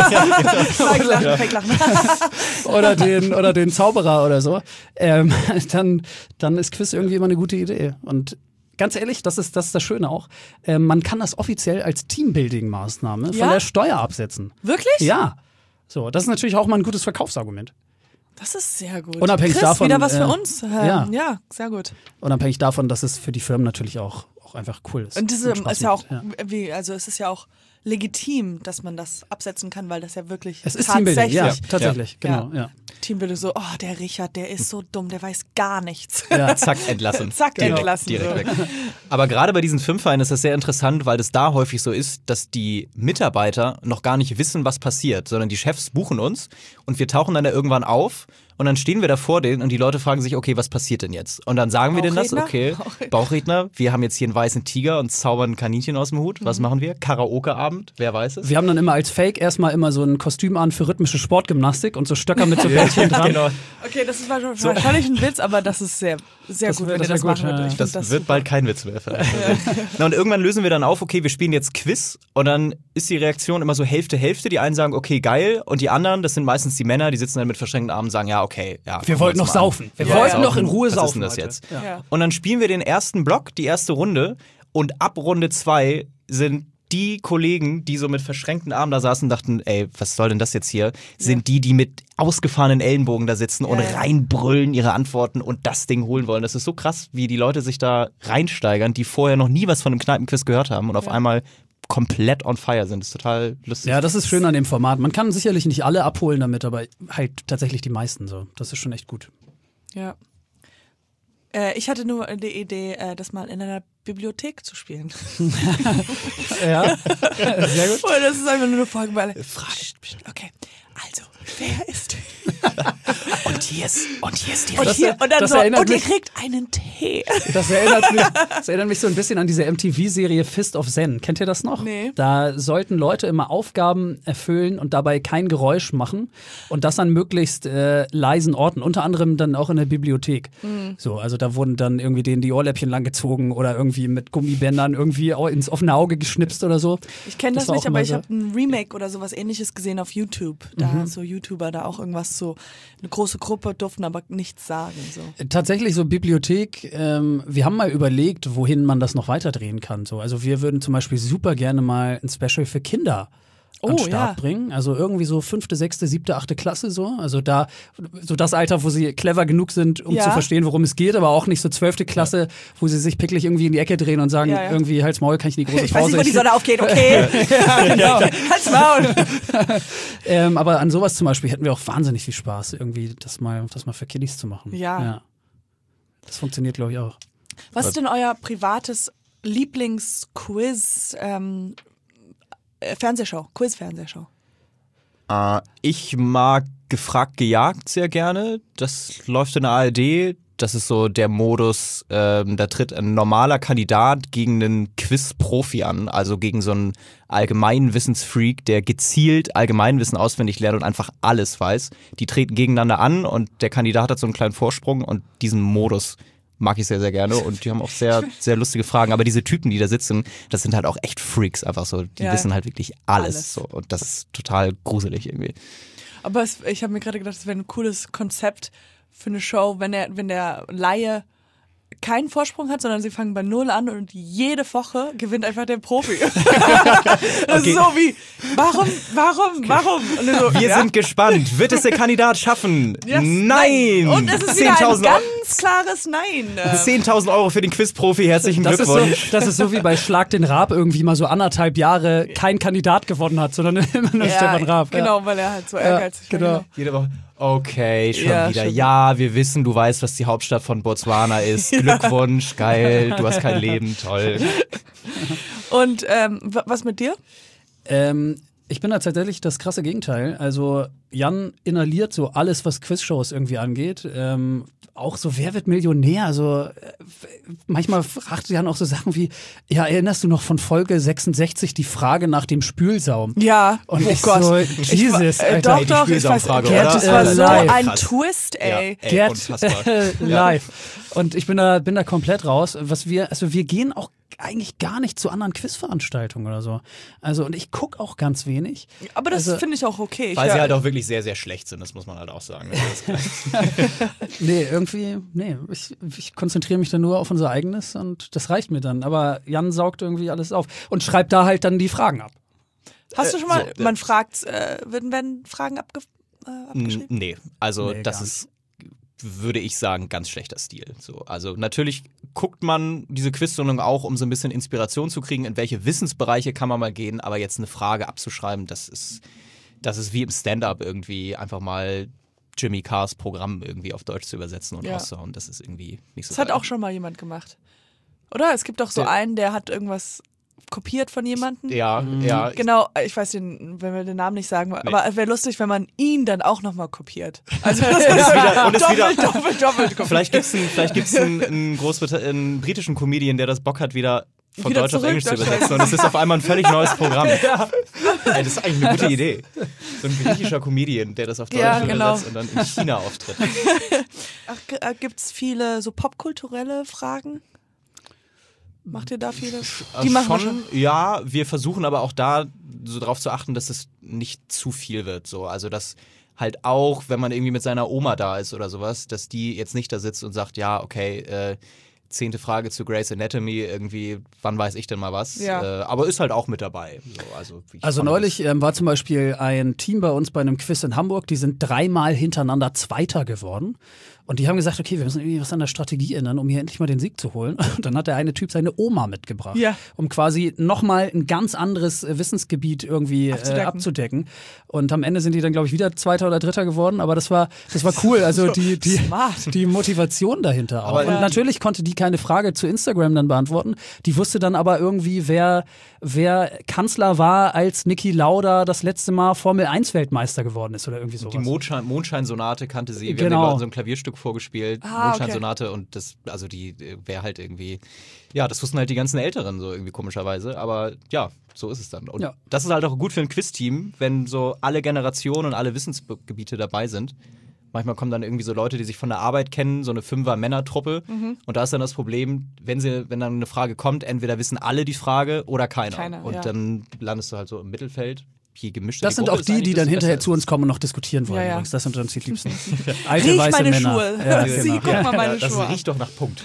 willst. oder den Zauberer oder so, dann ist Quiz irgendwie immer eine gute Idee. Und ganz ehrlich, das ist das Schöne auch. Man kann das offiziell als Teambuilding-Maßnahme von der Steuer absetzen. Wirklich? Ja. So, das ist natürlich auch mal ein gutes Verkaufsargument. Das ist sehr gut. Unabhängig Chris, davon, wieder was für uns. Ja, sehr gut. Unabhängig davon, dass es für die Firmen natürlich auch einfach cool ist. Und diese ist ja auch, also es ist ja auch legitim, dass man das absetzen kann, weil das ja wirklich es ist Teambuilding, ja, tatsächlich, genau. Ja. Teambuilding so, der Richard, der ist so dumm, der weiß gar nichts. Ja. Zack, entlassen. Entlassen. Direkt weg. Aber gerade bei diesen Firmenvereinen ist das sehr interessant, weil es da häufig so ist, dass die Mitarbeiter noch gar nicht wissen, was passiert, sondern die Chefs buchen uns und wir tauchen dann da irgendwann auf und dann stehen wir da vor denen und die Leute fragen sich, okay, was passiert denn jetzt? Und dann sagen wir denen das, okay, Bauchredner, wir haben jetzt hier einen weißen Tiger und zaubern ein Kaninchen aus dem Hut. Was machen wir? Karaoke-Abend, wer weiß es? Wir haben dann immer als Fake erstmal immer so ein Kostüm an für rhythmische Sportgymnastik und so Stöcker mit so Bällchen dran. Genau. Okay, das ist wahrscheinlich ein Witz, aber das ist sehr, sehr gut, wenn ihr das machen würdet. Das wird bald kein Witz mehr. Na, und irgendwann lösen wir dann auf, okay, wir spielen jetzt Quiz und dann ist die Reaktion immer so Hälfte. Die einen sagen, okay, geil und die anderen, das sind meistens die Männer, die sitzen dann mit verschränkten Armen und sagen, ja, okay, ja. Wir wollten noch saufen. Wir wollten noch in Ruhe saufen. Was ist denn das jetzt? Ja. Und dann spielen wir den ersten Block, die erste Runde und ab Runde 2 sind die Kollegen, die so mit verschränkten Armen da saßen, dachten, ey, was soll denn das jetzt hier? Sind die mit ausgefahrenen Ellenbogen da sitzen und reinbrüllen ihre Antworten und das Ding holen wollen. Das ist so krass, wie die Leute sich da reinsteigern, die vorher noch nie was von einem Kneipenquiz gehört haben und auf einmal komplett on fire sind. Das ist total lustig. Ja, das ist schön an dem Format. Man kann sicherlich nicht alle abholen damit, aber halt tatsächlich die meisten so. Das ist schon echt gut. Ja. Ich hatte nur die Idee, das mal in einer Bibliothek zu spielen. Ja, sehr gut. Und das ist einfach nur eine Folge, weil okay, also, wer ist... Und hier ist die und dann das so, erinnert und ihr mich- kriegt einen Tee. Das erinnert mich so ein bisschen an diese MTV-Serie Fist of Zen. Kennt ihr das noch? Nee. Da sollten Leute immer Aufgaben erfüllen und dabei kein Geräusch machen und das an möglichst leisen Orten, unter anderem dann auch in der Bibliothek. So, also da wurden dann irgendwie denen die Ohrläppchen langgezogen oder irgendwie mit Gummibändern irgendwie ins offene Auge geschnipst oder so. Ich kenne das war nicht, auch aber immer ich so. habe ein Remake oder sowas Ähnliches gesehen auf YouTube. Da so YouTuber da auch irgendwas so, eine große Gruppe durften aber nichts sagen. So. Tatsächlich so Bibliothek, wir haben mal überlegt, wohin man das noch weiterdrehen kann. So. Also wir würden zum Beispiel super gerne mal ein Special für Kinder an den Start bringen. Also irgendwie so 5., 6., 7., 8. Klasse so. Also da, so das Alter, wo sie clever genug sind, um zu verstehen, worum es geht, aber auch nicht so 12. Klasse, wo sie sich picklig irgendwie in die Ecke drehen und sagen, irgendwie Halt's Maul, kann ich in die große Ich weiß Pause. nicht, wo die Sonne aufgeht, okay. Genau. Halt's Maul. Aber an sowas zum Beispiel hätten wir auch wahnsinnig viel Spaß, irgendwie das mal für Kiddies zu machen. Ja. Das funktioniert, glaube ich, auch. Was ist denn euer privates Lieblingsquiz, Fernsehshow, Quiz-Fernsehshow? Ich mag Gefragt gejagt sehr gerne. Das läuft in der ARD. Das ist so der Modus, da tritt ein normaler Kandidat gegen einen Quiz-Profi an, also gegen so einen Allgemeinwissensfreak, der gezielt Allgemeinwissen auswendig lernt und einfach alles weiß. Die treten gegeneinander an und der Kandidat hat so einen kleinen Vorsprung und diesen Modus mag ich sehr, sehr gerne und die haben auch sehr, sehr lustige Fragen. Aber diese Typen, die da sitzen, das sind halt auch echt Freaks einfach so. Die wissen halt wirklich alles. So. Und das ist total gruselig irgendwie. Aber ich habe mir gerade gedacht, das wäre ein cooles Konzept für eine Show, wenn der Laie keinen Vorsprung hat, sondern sie fangen bei 0 an und jede Woche gewinnt einfach der Profi. Das ist so wie, warum? Und dann so, Wir sind gespannt. Wird es der Kandidat schaffen? Yes, Nein! Und es ist wieder ein 10.000 ganz klares Nein. 10.000 Euro für den Quiz-Profi. Herzlichen Glückwunsch. Das ist so wie bei Schlag den Raab irgendwie mal so 1,5 Jahre kein Kandidat gewonnen hat, sondern immer nur Stefan Raab. Genau, weil er halt so ehrgeizig war. Genau. Jede Woche. Okay, schon Ja, wieder. schon. Ja, wir wissen, du weißt, was die Hauptstadt von Botswana ist. Glückwunsch, geil. Du hast kein Leben, toll. Und was mit dir? Ich bin da tatsächlich das krasse Gegenteil. Also Jan inhaliert so alles, was Quizshows irgendwie angeht. Auch so, wer wird Millionär? Also manchmal fragt Jan auch so Sachen wie, ja, erinnerst du noch von Folge 66 die Frage nach dem Spülsaum? Ja, Und oh ich Gott. so, Jesus, Alter. Doch, die ich weiß, Spielsaumfrage, Gerd, oder? das war so Live. ein Krass. Twist, ey. Ja, unfassbar. Live. Und ich bin da komplett raus. Wir gehen auch eigentlich gar nicht zu anderen Quizveranstaltungen oder so. Also, und ich gucke auch ganz wenig. Aber das Also- finde ich auch okay. Weil sie halt auch wirklich sehr, sehr schlecht sind, das muss man halt auch sagen. Ich konzentriere mich dann nur auf unser eigenes und das reicht mir dann. Aber Jan saugt irgendwie alles auf und schreibt da halt dann die Fragen ab. Hast du schon mal, so, man fragt, werden Fragen abgeschrieben? Nee, also Nee, das gar ist, würde ich sagen, ganz schlechter Stil. So, also natürlich guckt man diese Quizsendung auch, um so ein bisschen Inspiration zu kriegen, in welche Wissensbereiche kann man mal gehen, aber jetzt eine Frage abzuschreiben, das ist wie im Stand-up irgendwie einfach mal Jimmy Carrs Programm irgendwie auf Deutsch zu übersetzen und rauszuhauen. Das ist irgendwie nicht so Das hat geil. auch schon mal jemand gemacht. Oder? Es gibt doch so einen, der hat irgendwas kopiert von jemandem. Ja. Genau, ich weiß wenn wir den Namen nicht sagen, aber es wäre lustig, wenn man ihn dann auch nochmal kopiert. Also doppelt kopiert. Vielleicht gibt's einen britischen Comedian, der das Bock hat, wieder von Wieder Deutsch auf zurück, Englisch zu Deutsch. übersetzen. Und es ist auf einmal ein völlig neues Programm. Ey, das ist eigentlich eine gute Idee. So ein griechischer Comedian, der das auf Deutsch Ja, genau. übersetzt und dann in China auftritt. Ach, gibt's viele so popkulturelle Fragen? Macht ihr da viele? Die machen wir schon. Ja, wir versuchen aber auch da so drauf zu achten, dass es nicht zu viel wird. So. Also, dass halt auch, wenn man irgendwie mit seiner Oma da ist oder sowas, dass die jetzt nicht da sitzt und sagt, ja, okay, 10. Frage zu Grey's Anatomy, irgendwie, wann weiß ich denn mal was? Ja. Aber ist halt auch mit dabei. So, Also neulich war zum Beispiel ein Team bei uns bei einem Quiz in Hamburg, die sind 3-mal hintereinander Zweiter geworden. Und die haben gesagt, okay, wir müssen irgendwie was an der Strategie ändern, um hier endlich mal den Sieg zu holen. Und dann hat der eine Typ seine Oma mitgebracht, um quasi nochmal ein ganz anderes Wissensgebiet irgendwie abzudecken. Und am Ende sind die dann, glaube ich, wieder Zweiter oder Dritter geworden. Aber das war cool. Also die Motivation dahinter auch. Und natürlich konnte die keine Frage zu Instagram dann beantworten. Die wusste dann aber irgendwie, wer Kanzler war, als Niki Lauda das letzte Mal Formel-1-Weltmeister geworden ist oder irgendwie sowas. Die Mondscheinsonate kannte sie. Wir haben den Leuten so ein Klavierstück vorgespielt, Mondscheinsonate, und die wäre halt irgendwie, das wussten halt die ganzen Älteren so irgendwie komischerweise, aber ja, so ist es dann. Und das ist halt auch gut für ein Quizteam, wenn so alle Generationen und alle Wissensgebiete dabei sind. Manchmal kommen dann irgendwie so Leute, die sich von der Arbeit kennen, so eine 5er-Männertruppe. Und da ist dann das Problem, wenn dann eine Frage kommt, entweder wissen alle die Frage oder keiner. Und dann landest du halt so im Mittelfeld. Das sind auch die dann hinterher zu uns kommen und noch diskutieren wollen. Übrigens. Das sind uns die Liebsten. Alte, riech weiße meine Männer. Schuhe. Genau. Guck mal meine Schuhe. Das riecht doch nach Punkt.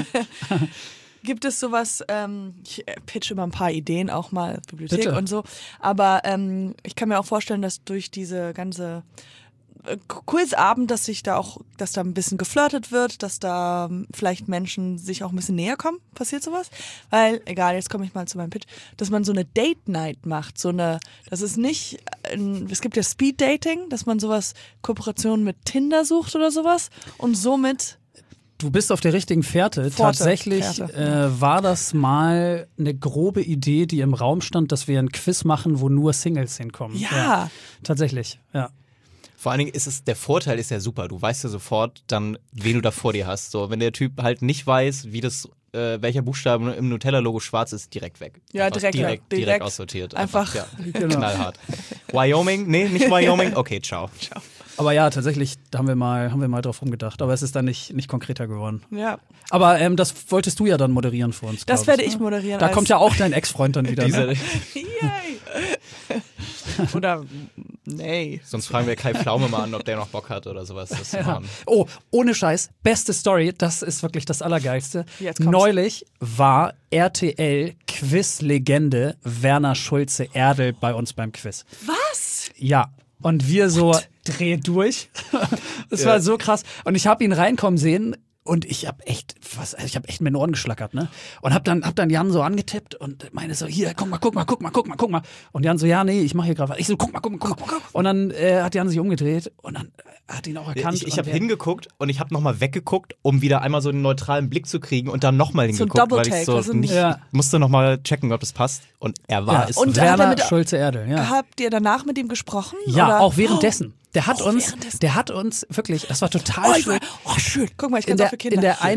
Gibt es sowas, ich pitche immer ein paar Ideen, auch mal Bibliothek Bitte. und so, aber ich kann mir auch vorstellen, dass durch diese ganze Quizabend, dass da ein bisschen geflirtet wird, dass da vielleicht Menschen sich auch ein bisschen näher kommen. Passiert sowas? Weil, egal, jetzt komme ich mal zu meinem Pitch, dass man so eine Date-Night macht. Das ist nicht, es gibt ja Speed-Dating, dass man sowas, Kooperationen mit Tinder sucht oder sowas und somit. Du bist auf der richtigen Fährte. Tatsächlich war das mal eine grobe Idee, die im Raum stand, dass wir ein Quiz machen, wo nur Singles hinkommen. Ja. Tatsächlich, ja. Vor allen Dingen der Vorteil ist ja super. Du weißt ja sofort dann, wen du da vor dir hast. So, wenn der Typ halt nicht weiß, welcher Buchstabe im Nutella-Logo schwarz ist, direkt weg. Ja, direkt aussortiert. Einfach. Knallhart. Wyoming? Nee, nicht Wyoming. Okay, ciao. Aber ja, tatsächlich haben wir mal drauf rumgedacht. Aber es ist dann nicht konkreter geworden. Ja. Aber das wolltest du ja dann moderieren für uns. Das werde ich moderieren. Da kommt ja auch dein Ex-Freund dann wieder. Yay. Oder nee. Sonst fragen wir Kai Pflaume mal an, ob der noch Bock hat oder sowas. Das zu machen. Oh, ohne Scheiß, beste Story, das ist wirklich das Allergeilste. Neulich war RTL-Quiz-Legende Werner Schulze-Erdel bei uns beim Quiz. Was? Ja. Und wir so, dreh durch. Das war so krass. Und ich habe ihn reinkommen sehen. Und ich habe echt mit den Ohren geschlackert, ne? Und hab dann Jan so angetippt und meine so, hier, guck mal. Und Jan so, ja, nee, ich mache hier gerade was. Ich so, guck mal. Und dann hat Jan sich umgedreht und dann hat ihn auch erkannt. Ich habe hingeguckt und ich habe nochmal weggeguckt, um wieder einmal so einen neutralen Blick zu kriegen und dann nochmal hingeguckt, so weil ich so musste nochmal checken, ob das passt. Und er war es. Und Werner Schulze-Erdel, ja. Habt ihr danach mit ihm gesprochen? Ja, oder? auch währenddessen. Der hat uns wirklich, das war total schön. Schön. Guck mal, ich kann das für Kinder. In der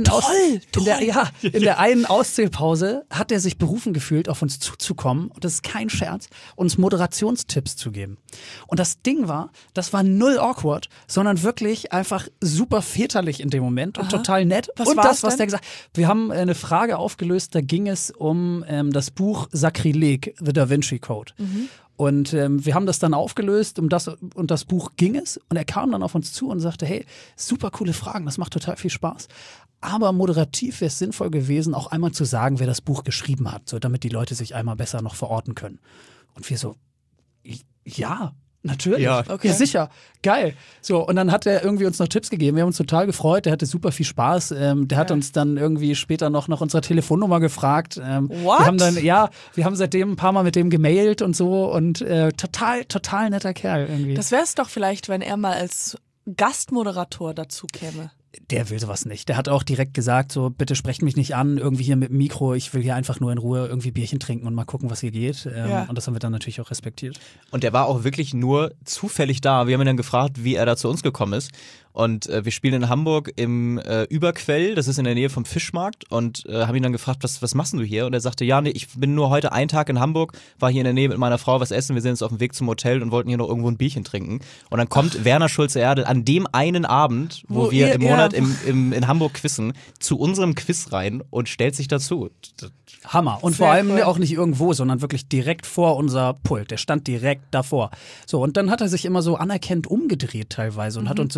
einen Auszählpause hat er sich berufen gefühlt, auf uns zuzukommen, und das ist kein Scherz, uns Moderationstipps zu geben. Und das Ding das war null awkward, sondern wirklich einfach super väterlich in dem Moment und total nett. Was der gesagt hat. Wir haben eine Frage aufgelöst, da ging es um das Buch Sakrileg, The Da Vinci Code. Und wir haben das dann aufgelöst, um das Buch ging es. Und er kam dann auf uns zu und sagte, hey, super coole Fragen, das macht total viel Spaß. Aber moderativ wäre es sinnvoll gewesen, auch einmal zu sagen, wer das Buch geschrieben hat, so damit die Leute sich einmal besser noch verorten können. Und wir so, ja, natürlich. Ja, okay. Ja, sicher. Geil. So, und dann hat er irgendwie uns noch Tipps gegeben. Wir haben uns total gefreut. Der hatte super viel Spaß. Der hat uns dann irgendwie später noch nach unserer Telefonnummer gefragt. Wir haben seitdem ein paar Mal mit dem gemailt und so, und total netter Kerl irgendwie. Das wäre es doch vielleicht, wenn er mal als Gastmoderator dazu käme. Der will sowas nicht. Der hat auch direkt gesagt, so, bitte sprecht mich nicht an, irgendwie hier mit dem Mikro, ich will hier einfach nur in Ruhe irgendwie Bierchen trinken und mal gucken, was hier geht. Und das haben wir dann natürlich auch respektiert. Und der war auch wirklich nur zufällig da. Wir haben ihn dann gefragt, wie er da zu uns gekommen ist. Und wir spielen in Hamburg im Überquell, das ist in der Nähe vom Fischmarkt, und haben ihn dann gefragt, was machst du hier? Und er sagte, ja, nee, ich bin nur heute einen Tag in Hamburg, war hier in der Nähe mit meiner Frau was essen, wir sind jetzt auf dem Weg zum Hotel und wollten hier noch irgendwo ein Bierchen trinken. Und dann kommt Werner Schulze-Erdel an dem einen Abend, wo wir im Monat in Hamburg quizzen, zu unserem Quiz rein und stellt sich dazu. Hammer. Und vor allem auch nicht irgendwo, sondern wirklich direkt vor unser Pult. Der stand direkt davor. So, und dann hat er sich immer so anerkennend umgedreht teilweise und hat uns so zugezogen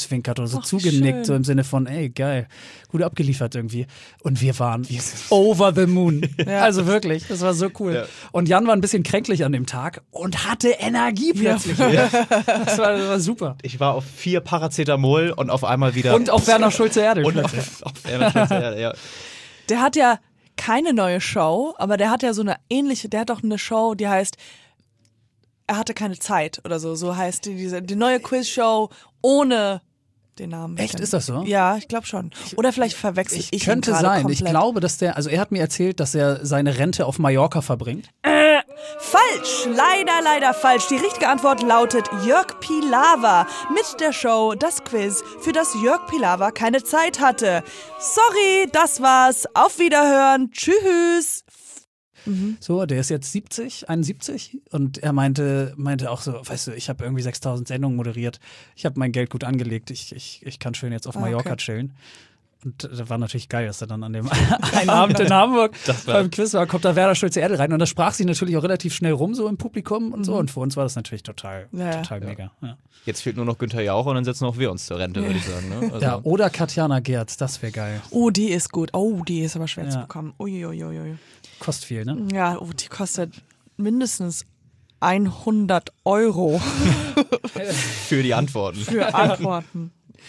zugezwinkert oder so Ach, zugenickt, schön. so im Sinne von, ey, geil, gut abgeliefert irgendwie. Und wir waren over the moon. Also wirklich, das war so cool. Ja. Und Jan war ein bisschen kränklich an dem Tag und hatte Energie plötzlich. Das war super. Ich war auf 4 Paracetamol und auf einmal wieder. Und auf Werner Schulze-Erdel. Und auf Werner Schulze-Erdel, ja. Der hat ja keine neue Show, aber der hat ja so eine ähnliche, der hat auch eine Show, die heißt Er hatte keine Zeit oder so. So heißt die neue Quizshow ohne den Namen. Echt, ist das so? Ja, ich glaube schon. Oder vielleicht verwechsel ich ihn Könnte gerade sein. komplett. Ich glaube, dass also er hat mir erzählt, dass er seine Rente auf Mallorca verbringt. Falsch, leider falsch. Die richtige Antwort lautet Jörg Pilawa mit der Show Das Quiz, für das Jörg Pilawa keine Zeit hatte. Sorry, das war's. Auf Wiederhören. Tschüss. So, der ist jetzt 71 und er meinte auch so, weißt du, ich habe irgendwie 6000 Sendungen moderiert, ich habe mein Geld gut angelegt, ich kann schön jetzt auf Mallorca chillen. Und das war natürlich geil, dass er dann an dem einen Abend in Hamburg beim Quiz war, kommt da Werner Schulze-Erdel rein und da sprach sich natürlich auch relativ schnell rum, so im Publikum und so. Und für uns war das natürlich total mega. Ja. Jetzt fehlt nur noch Günther Jauch und dann setzen auch wir uns zur Rente, würde ich sagen. Ne? Also. Ja, oder Katjana Gerz, das wäre geil. Oh, die ist gut. Oh, die ist aber schwer zu bekommen. Uiuiui. Kostet viel, ne? Ja, die kostet mindestens 100 € Für die Antworten. für Antworten.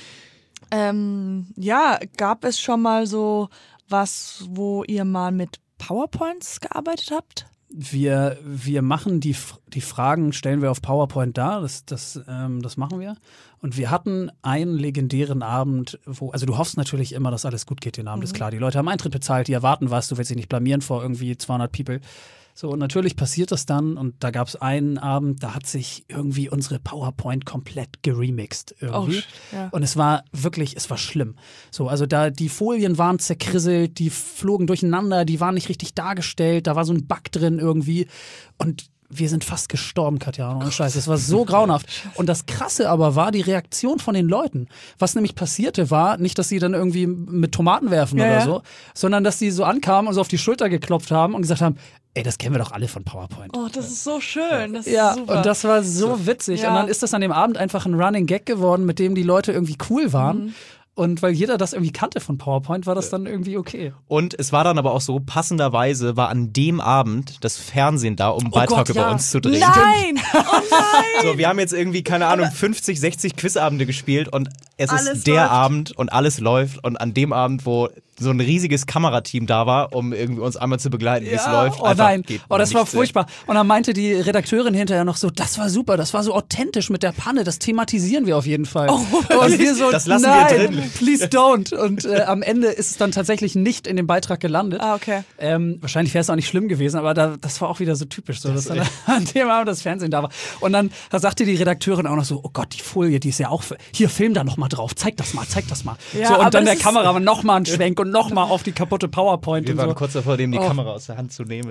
Ja, gab es schon mal so was, wo ihr mal mit PowerPoints gearbeitet habt? Wir machen die Fragen, stellen wir auf PowerPoint dar, das machen wir. Und wir hatten einen legendären Abend, also du hoffst natürlich immer, dass alles gut geht den Abend, ist klar. Die Leute haben Eintritt bezahlt, die erwarten was, du willst dich nicht blamieren vor irgendwie 200 People. So, und natürlich passiert das dann und da gab es einen Abend, da hat sich irgendwie unsere PowerPoint komplett geremixed irgendwie. Oh, ja. Und es war schlimm. So, also da die Folien waren zerkrisselt, die flogen durcheinander, die waren nicht richtig dargestellt, da war so ein Bug drin irgendwie und wir sind fast gestorben, Katja, ohne Scheiß. Es war so grauenhaft. Und das Krasse aber war die Reaktion von den Leuten. Was nämlich passierte war, nicht, dass sie dann irgendwie mit Tomaten werfen oder so, sondern dass sie so ankamen und so auf die Schulter geklopft haben und gesagt haben, ey, das kennen wir doch alle von PowerPoint. Oh, das ist so schön. Das ist super. Und das war so witzig. Ja. Und dann ist das an dem Abend einfach ein Running Gag geworden, mit dem die Leute irgendwie cool waren. Und weil jeder das irgendwie kannte von PowerPoint, war das dann irgendwie okay. Und es war dann aber auch so, passenderweise war an dem Abend das Fernsehen da, um einen Beitrag über uns zu drehen. Nein! Oh nein! So, wir haben jetzt irgendwie, keine Ahnung, 50, 60 Quizabende gespielt und es Alles ist der läuft. Abend und alles läuft und an dem Abend, wo so ein riesiges Kamerateam da war, um irgendwie uns einmal zu begleiten, wie es läuft. Oh nein, geht das war nichts. furchtbar. Und dann meinte die Redakteurin hinterher noch so, das war super, das war so authentisch mit der Panne, das thematisieren wir auf jeden Fall. Und wir so, Das lassen wir nein, drin. please don't. Und am Ende ist es dann tatsächlich nicht in dem Beitrag gelandet. Ah, okay. Wahrscheinlich wäre es auch nicht schlimm gewesen, aber das war auch wieder so typisch, so, dass dann an dem Abend das Fernsehen da war. Und dann sagte die Redakteurin auch noch so, oh Gott, die Folie, die ist ja auch, hier, film da noch mal drauf, zeig das mal. Ja, so, aber und dann der das ist- Kameramann noch mal einen Schwenk und noch mal auf die kaputte PowerPoint Wir und waren so. kurz davor, dem die Kamera aus der Hand zu nehmen.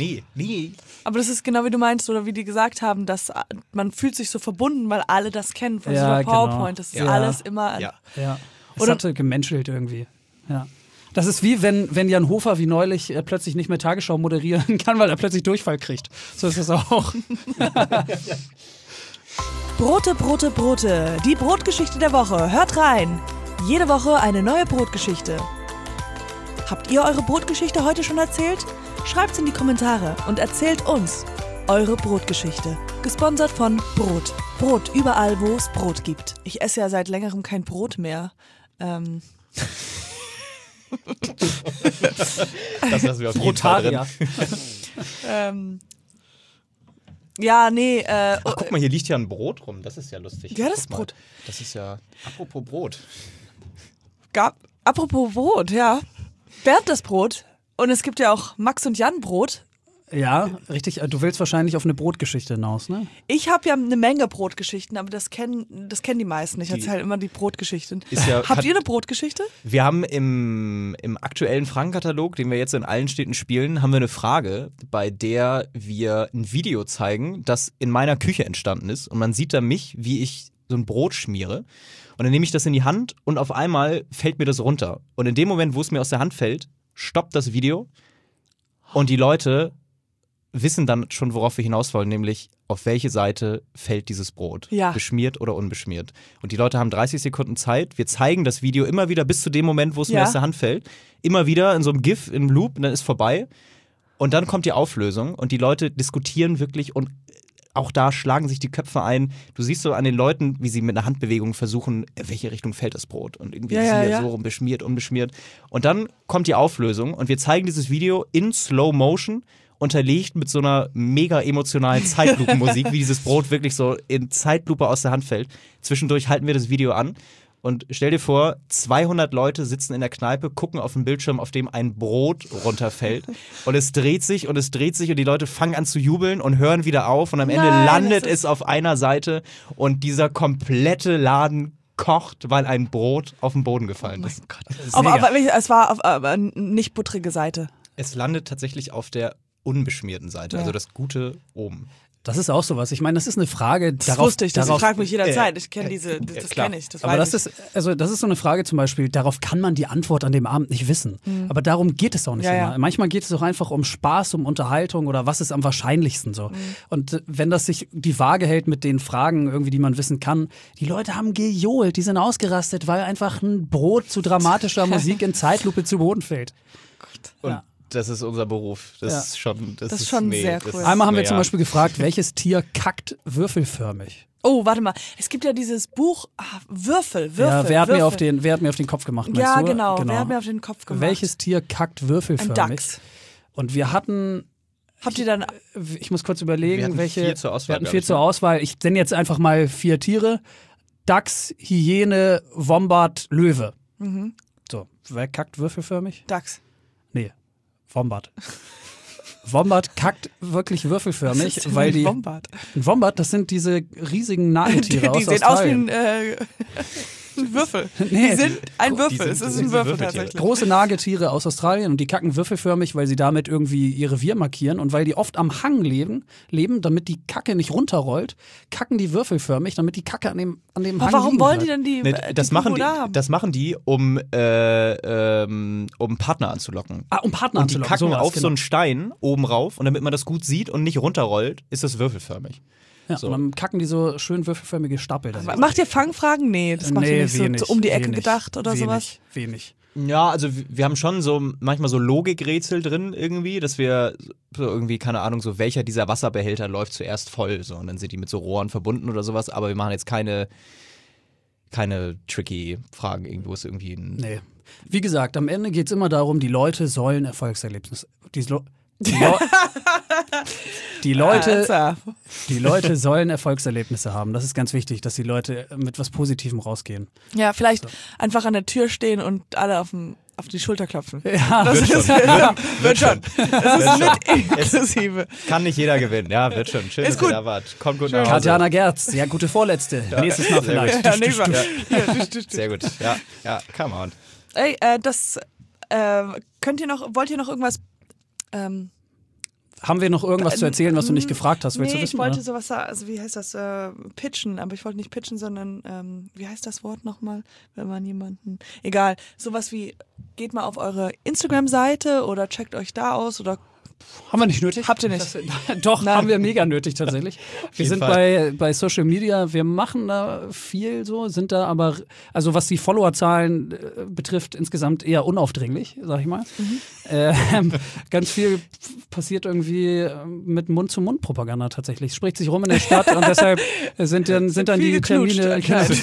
Nee. Aber das ist genau wie du meinst oder wie die gesagt haben, dass man fühlt sich so verbunden, weil alle das kennen von so Ja, einer genau. PowerPoint. Das ist Ja. alles immer. Ja. Ja, es Oder- hatte gemenschelt irgendwie. Ja. Das ist wie, wenn Jan Hofer wie neulich plötzlich nicht mehr Tagesschau moderieren kann, weil er plötzlich Durchfall kriegt. So ist es auch. Brote, Brote, Brote. Die Brotgeschichte der Woche. Hört rein. Jede Woche eine neue Brotgeschichte. Habt ihr eure Brotgeschichte heute schon erzählt? Schreibt's in die Kommentare und erzählt uns eure Brotgeschichte. Gesponsert von Brot. Brot überall, wo es Brot gibt. Ich esse ja seit längerem kein Brot mehr. Das lassen wir auf jeden Fall drin. Rotarier. Ja, nee. Ach, guck mal, hier liegt ja ein Brot rum. Das ist ja lustig. Ja, das Guck ist mal. Brot. Das ist ja, apropos Brot. Apropos Brot, ja. Bernd das Brot. Und es gibt ja auch Max und Jan Brot. Ja, richtig. Du willst wahrscheinlich auf eine Brotgeschichte hinaus, ne? Ich habe ja eine Menge Brotgeschichten, aber das kennen die meisten. Ich erzähle immer die Brotgeschichten. Ist ja- Habt ihr eine Brotgeschichte? Wir haben im aktuellen Fragenkatalog, den wir jetzt in allen Städten spielen, haben wir eine Frage, bei der wir ein Video zeigen, das in meiner Küche entstanden ist. Und man sieht da mich, wie ich so ein Brot schmiere. Und dann nehme ich das in die Hand und auf einmal fällt mir das runter. Und in dem Moment, wo es mir aus der Hand fällt, stoppt das Video und die Leute wissen dann schon, worauf wir hinaus wollen, nämlich auf welche Seite fällt dieses Brot? Ja. Beschmiert oder unbeschmiert? Und die Leute haben 30 Sekunden Zeit. Wir zeigen das Video immer wieder bis zu dem Moment, wo es mir aus der Hand fällt. Immer wieder in so einem GIF, im Loop, und dann ist vorbei. Und dann kommt die Auflösung und die Leute diskutieren wirklich und auch da schlagen sich die Köpfe ein. Du siehst so an den Leuten, wie sie mit einer Handbewegung versuchen, in welche Richtung fällt das Brot. Und irgendwie ist hier so rum beschmiert, unbeschmiert. Und dann kommt die Auflösung und wir zeigen dieses Video in Slow Motion, unterlegt mit so einer mega emotionalen Zeitlupenmusik, wie dieses Brot wirklich so in Zeitlupe aus der Hand fällt. Zwischendurch halten wir das Video an. Und stell dir vor, 200 Leute sitzen in der Kneipe, gucken auf den Bildschirm, auf dem ein Brot runterfällt. Und es dreht sich und es dreht sich und die Leute fangen an zu jubeln und hören wieder auf. Und am Ende landet es auf einer Seite und dieser komplette Laden kocht, weil ein Brot auf den Boden gefallen ist. Oh mein Gott. Aber es war auf nicht buttrige Seite. Es landet tatsächlich auf der unbeschmierten Seite, also das Gute oben. Das ist auch sowas. Ich meine, das ist eine Frage. Das wusste ich, das fragt mich jederzeit. Ich kenne das kenne ich. Das aber das ist so eine Frage zum Beispiel, darauf kann man die Antwort an dem Abend nicht wissen. Aber darum geht es auch nicht immer. Manchmal geht es auch einfach um Spaß, um Unterhaltung oder was ist am wahrscheinlichsten so. Und wenn das sich die Waage hält mit den Fragen irgendwie, die man wissen kann, die Leute haben gejohlt, die sind ausgerastet, weil einfach ein Brot zu dramatischer Musik in Zeitlupe zu Boden fällt. Und das ist unser Beruf. Das ist schon sehr cool. Einmal haben wir zum Beispiel gefragt, welches Tier kackt würfelförmig? Oh, warte mal. Es gibt ja dieses Buch Würfel. Ja, wer hat mir auf den Kopf gemacht? Ja, genau. Wer hat mir auf den Kopf gemacht? Welches Tier kackt würfelförmig? Ein Dachs. Und wir hatten... Habt ihr dann... Ich muss kurz überlegen, welche... Wir hatten 4 zur Auswahl. Ich nenne jetzt einfach mal 4 Tiere. Dachs, Hyäne, Wombat, Löwe. So, wer kackt würfelförmig? Dachs. Nee. Wombat. Wombat kackt wirklich würfelförmig, Was ist weil die. Wombat? Ein Wombat, das sind diese riesigen Nagetiere aus sehen Australien. aus wie ein Würfel. Nee, die sind ein Würfel. Es ist ein Würfel tatsächlich. Große Nagetiere aus Australien und die kacken würfelförmig, weil sie damit irgendwie ihr Revier markieren und weil die oft am Hang leben, damit die Kacke nicht runterrollt, kacken die würfelförmig, damit die Kacke an dem Hang liegen warum wollen bleibt. die denn das machen die, um Partner anzulocken. Um Partner und die anzulocken. kacken auf so einen Stein oben rauf und damit man das gut sieht und nicht runterrollt, ist es würfelförmig. Ja, so. Und dann kacken die so schön würfelförmige Stapel. Macht ihr Fangfragen? Nee, das macht ihr nicht wenig, so um die Ecke gedacht oder sowas? Wenig. Ja, also wir haben schon so manchmal so Logikrätsel drin irgendwie, dass wir so irgendwie, keine Ahnung, so welcher dieser Wasserbehälter läuft zuerst voll, so und dann sind die mit so Rohren verbunden oder sowas, aber wir machen jetzt keine tricky Fragen irgendwo ist irgendwie Nee. Wie gesagt, am Ende geht es immer darum, die Leute sollen Erfolgserlebnisse. Die Leute sollen Erfolgserlebnisse haben. Das ist ganz wichtig, dass die Leute mit was Positivem rausgehen. Ja, vielleicht einfach an der Tür stehen und alle auf die Schulter klopfen. Ja, das wird schon. Das ist mit inklusive. Kann nicht jeder gewinnen. Ja, wird schon. Schön, dass ihr da wart. Kommt gut nach Hause. Katjana Gerz, ja, gute Vorletzte. Ja. Nächstes Mal vielleicht. Sehr gut. Ja, come on. Ey, wollt ihr noch irgendwas haben wir noch irgendwas zu erzählen, was du nicht gefragt hast? Willst du wissen, ich wollte oder? sowas sagen, also wie heißt das, pitchen, aber ich wollte nicht pitchen, sondern, wie heißt das Wort nochmal, wenn man jemanden, egal, sowas wie, geht mal auf eure Instagram-Seite oder checkt euch da aus oder haben wir nicht nötig? Habt ihr nicht? Doch, haben wir mega nötig tatsächlich. Wir sind bei Social Media, wir machen da viel so, sind da aber, also was die Followerzahlen betrifft, insgesamt eher unaufdringlich, sag ich mal. Ganz viel passiert irgendwie mit Mund-zu-Mund-Propaganda tatsächlich. Spricht sich rum in der Stadt und deshalb sind dann die Termine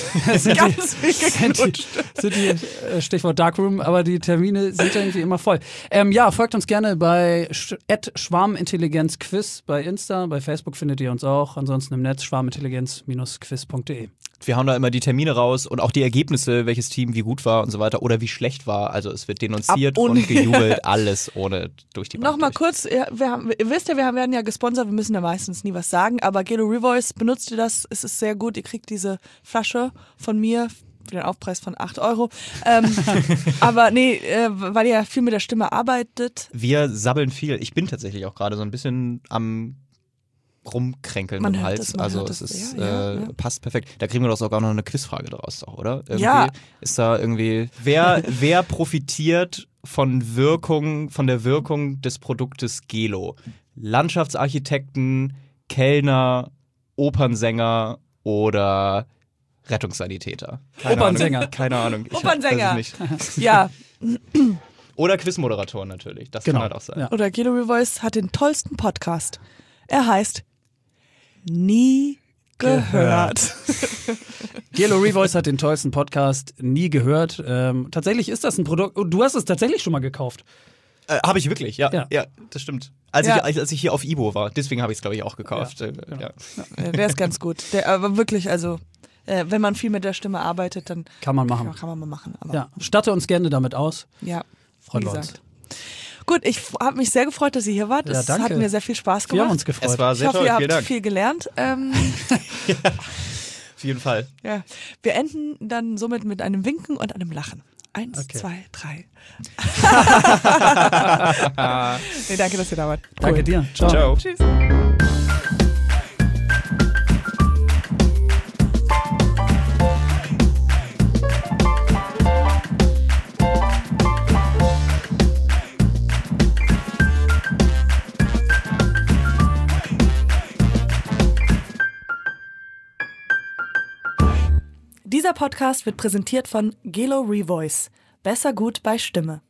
sind die Stichwort Darkroom, aber die Termine sind irgendwie immer voll. Ja, folgt uns gerne bei @schwarmintelligenzquiz bei Insta, bei Facebook findet ihr uns auch, ansonsten im Netz schwarmintelligenz-quiz.de. Wir hauen da immer die Termine raus und auch die Ergebnisse, welches Team wie gut war und so weiter oder wie schlecht war. Also es wird denunziert und gejubelt, alles ohne durch die Bank. Nochmal kurz, ihr wisst ja, wir werden ja gesponsert, wir müssen ja meistens nie was sagen, aber Gelo Revoice, benutzt ihr das, es ist sehr gut, ihr kriegt diese Flasche von mir für den Aufpreis von 8 €. Aber nee, weil ihr ja viel mit der Stimme arbeitet. Wir sabbeln viel. Ich bin tatsächlich auch gerade so ein bisschen am rumkränkeln im Hals. Also es ist passt perfekt. Da kriegen wir doch sogar noch eine Quizfrage daraus, auch, oder? Irgendwie ja. Ist da irgendwie, wer profitiert von der Wirkung des Produktes Gelo? Landschaftsarchitekten, Kellner Opernsänger oder Rettungssanitäter. Opernsänger. Keine Ahnung. Opernsänger. Ich weiß es nicht. Ja. Oder Quizmoderatoren natürlich. Das kann halt auch sein. Ja. Oder Gelo Revoice hat den tollsten Podcast. Er heißt Nie gehört. Gelo Revoice hat den tollsten Podcast, nie gehört. Tatsächlich ist das ein Produkt. Du hast es tatsächlich schon mal gekauft. Habe ich wirklich, ja. Ja. Ja, das stimmt. Als ich hier auf Ibo war. Deswegen habe ich es, glaube ich, auch gekauft. Ja. Ja. Der ist ganz gut. Aber wirklich, also, wenn man viel mit der Stimme arbeitet, dann Kann man machen. kann man mal machen. Aber Ja. Statte uns gerne damit aus. ja, Freuen wie wir gesagt. Gut, ich habe mich sehr gefreut, dass ihr hier wart. Ja, Es danke. hat mir sehr viel Spaß Wir gemacht. haben uns gefreut. Es war Ich sehr hoffe, toll. ihr Vielen habt Dank. viel gelernt. Auf jeden Fall. Ja. Wir enden dann somit mit einem Winken und einem Lachen. 1, Okay. 2, 3. Nee, danke, dass ihr da wart. Danke dir. Ciao. Ciao. Tschüss. Dieser Podcast wird präsentiert von Gelo Revoice. Besser gut bei Stimme.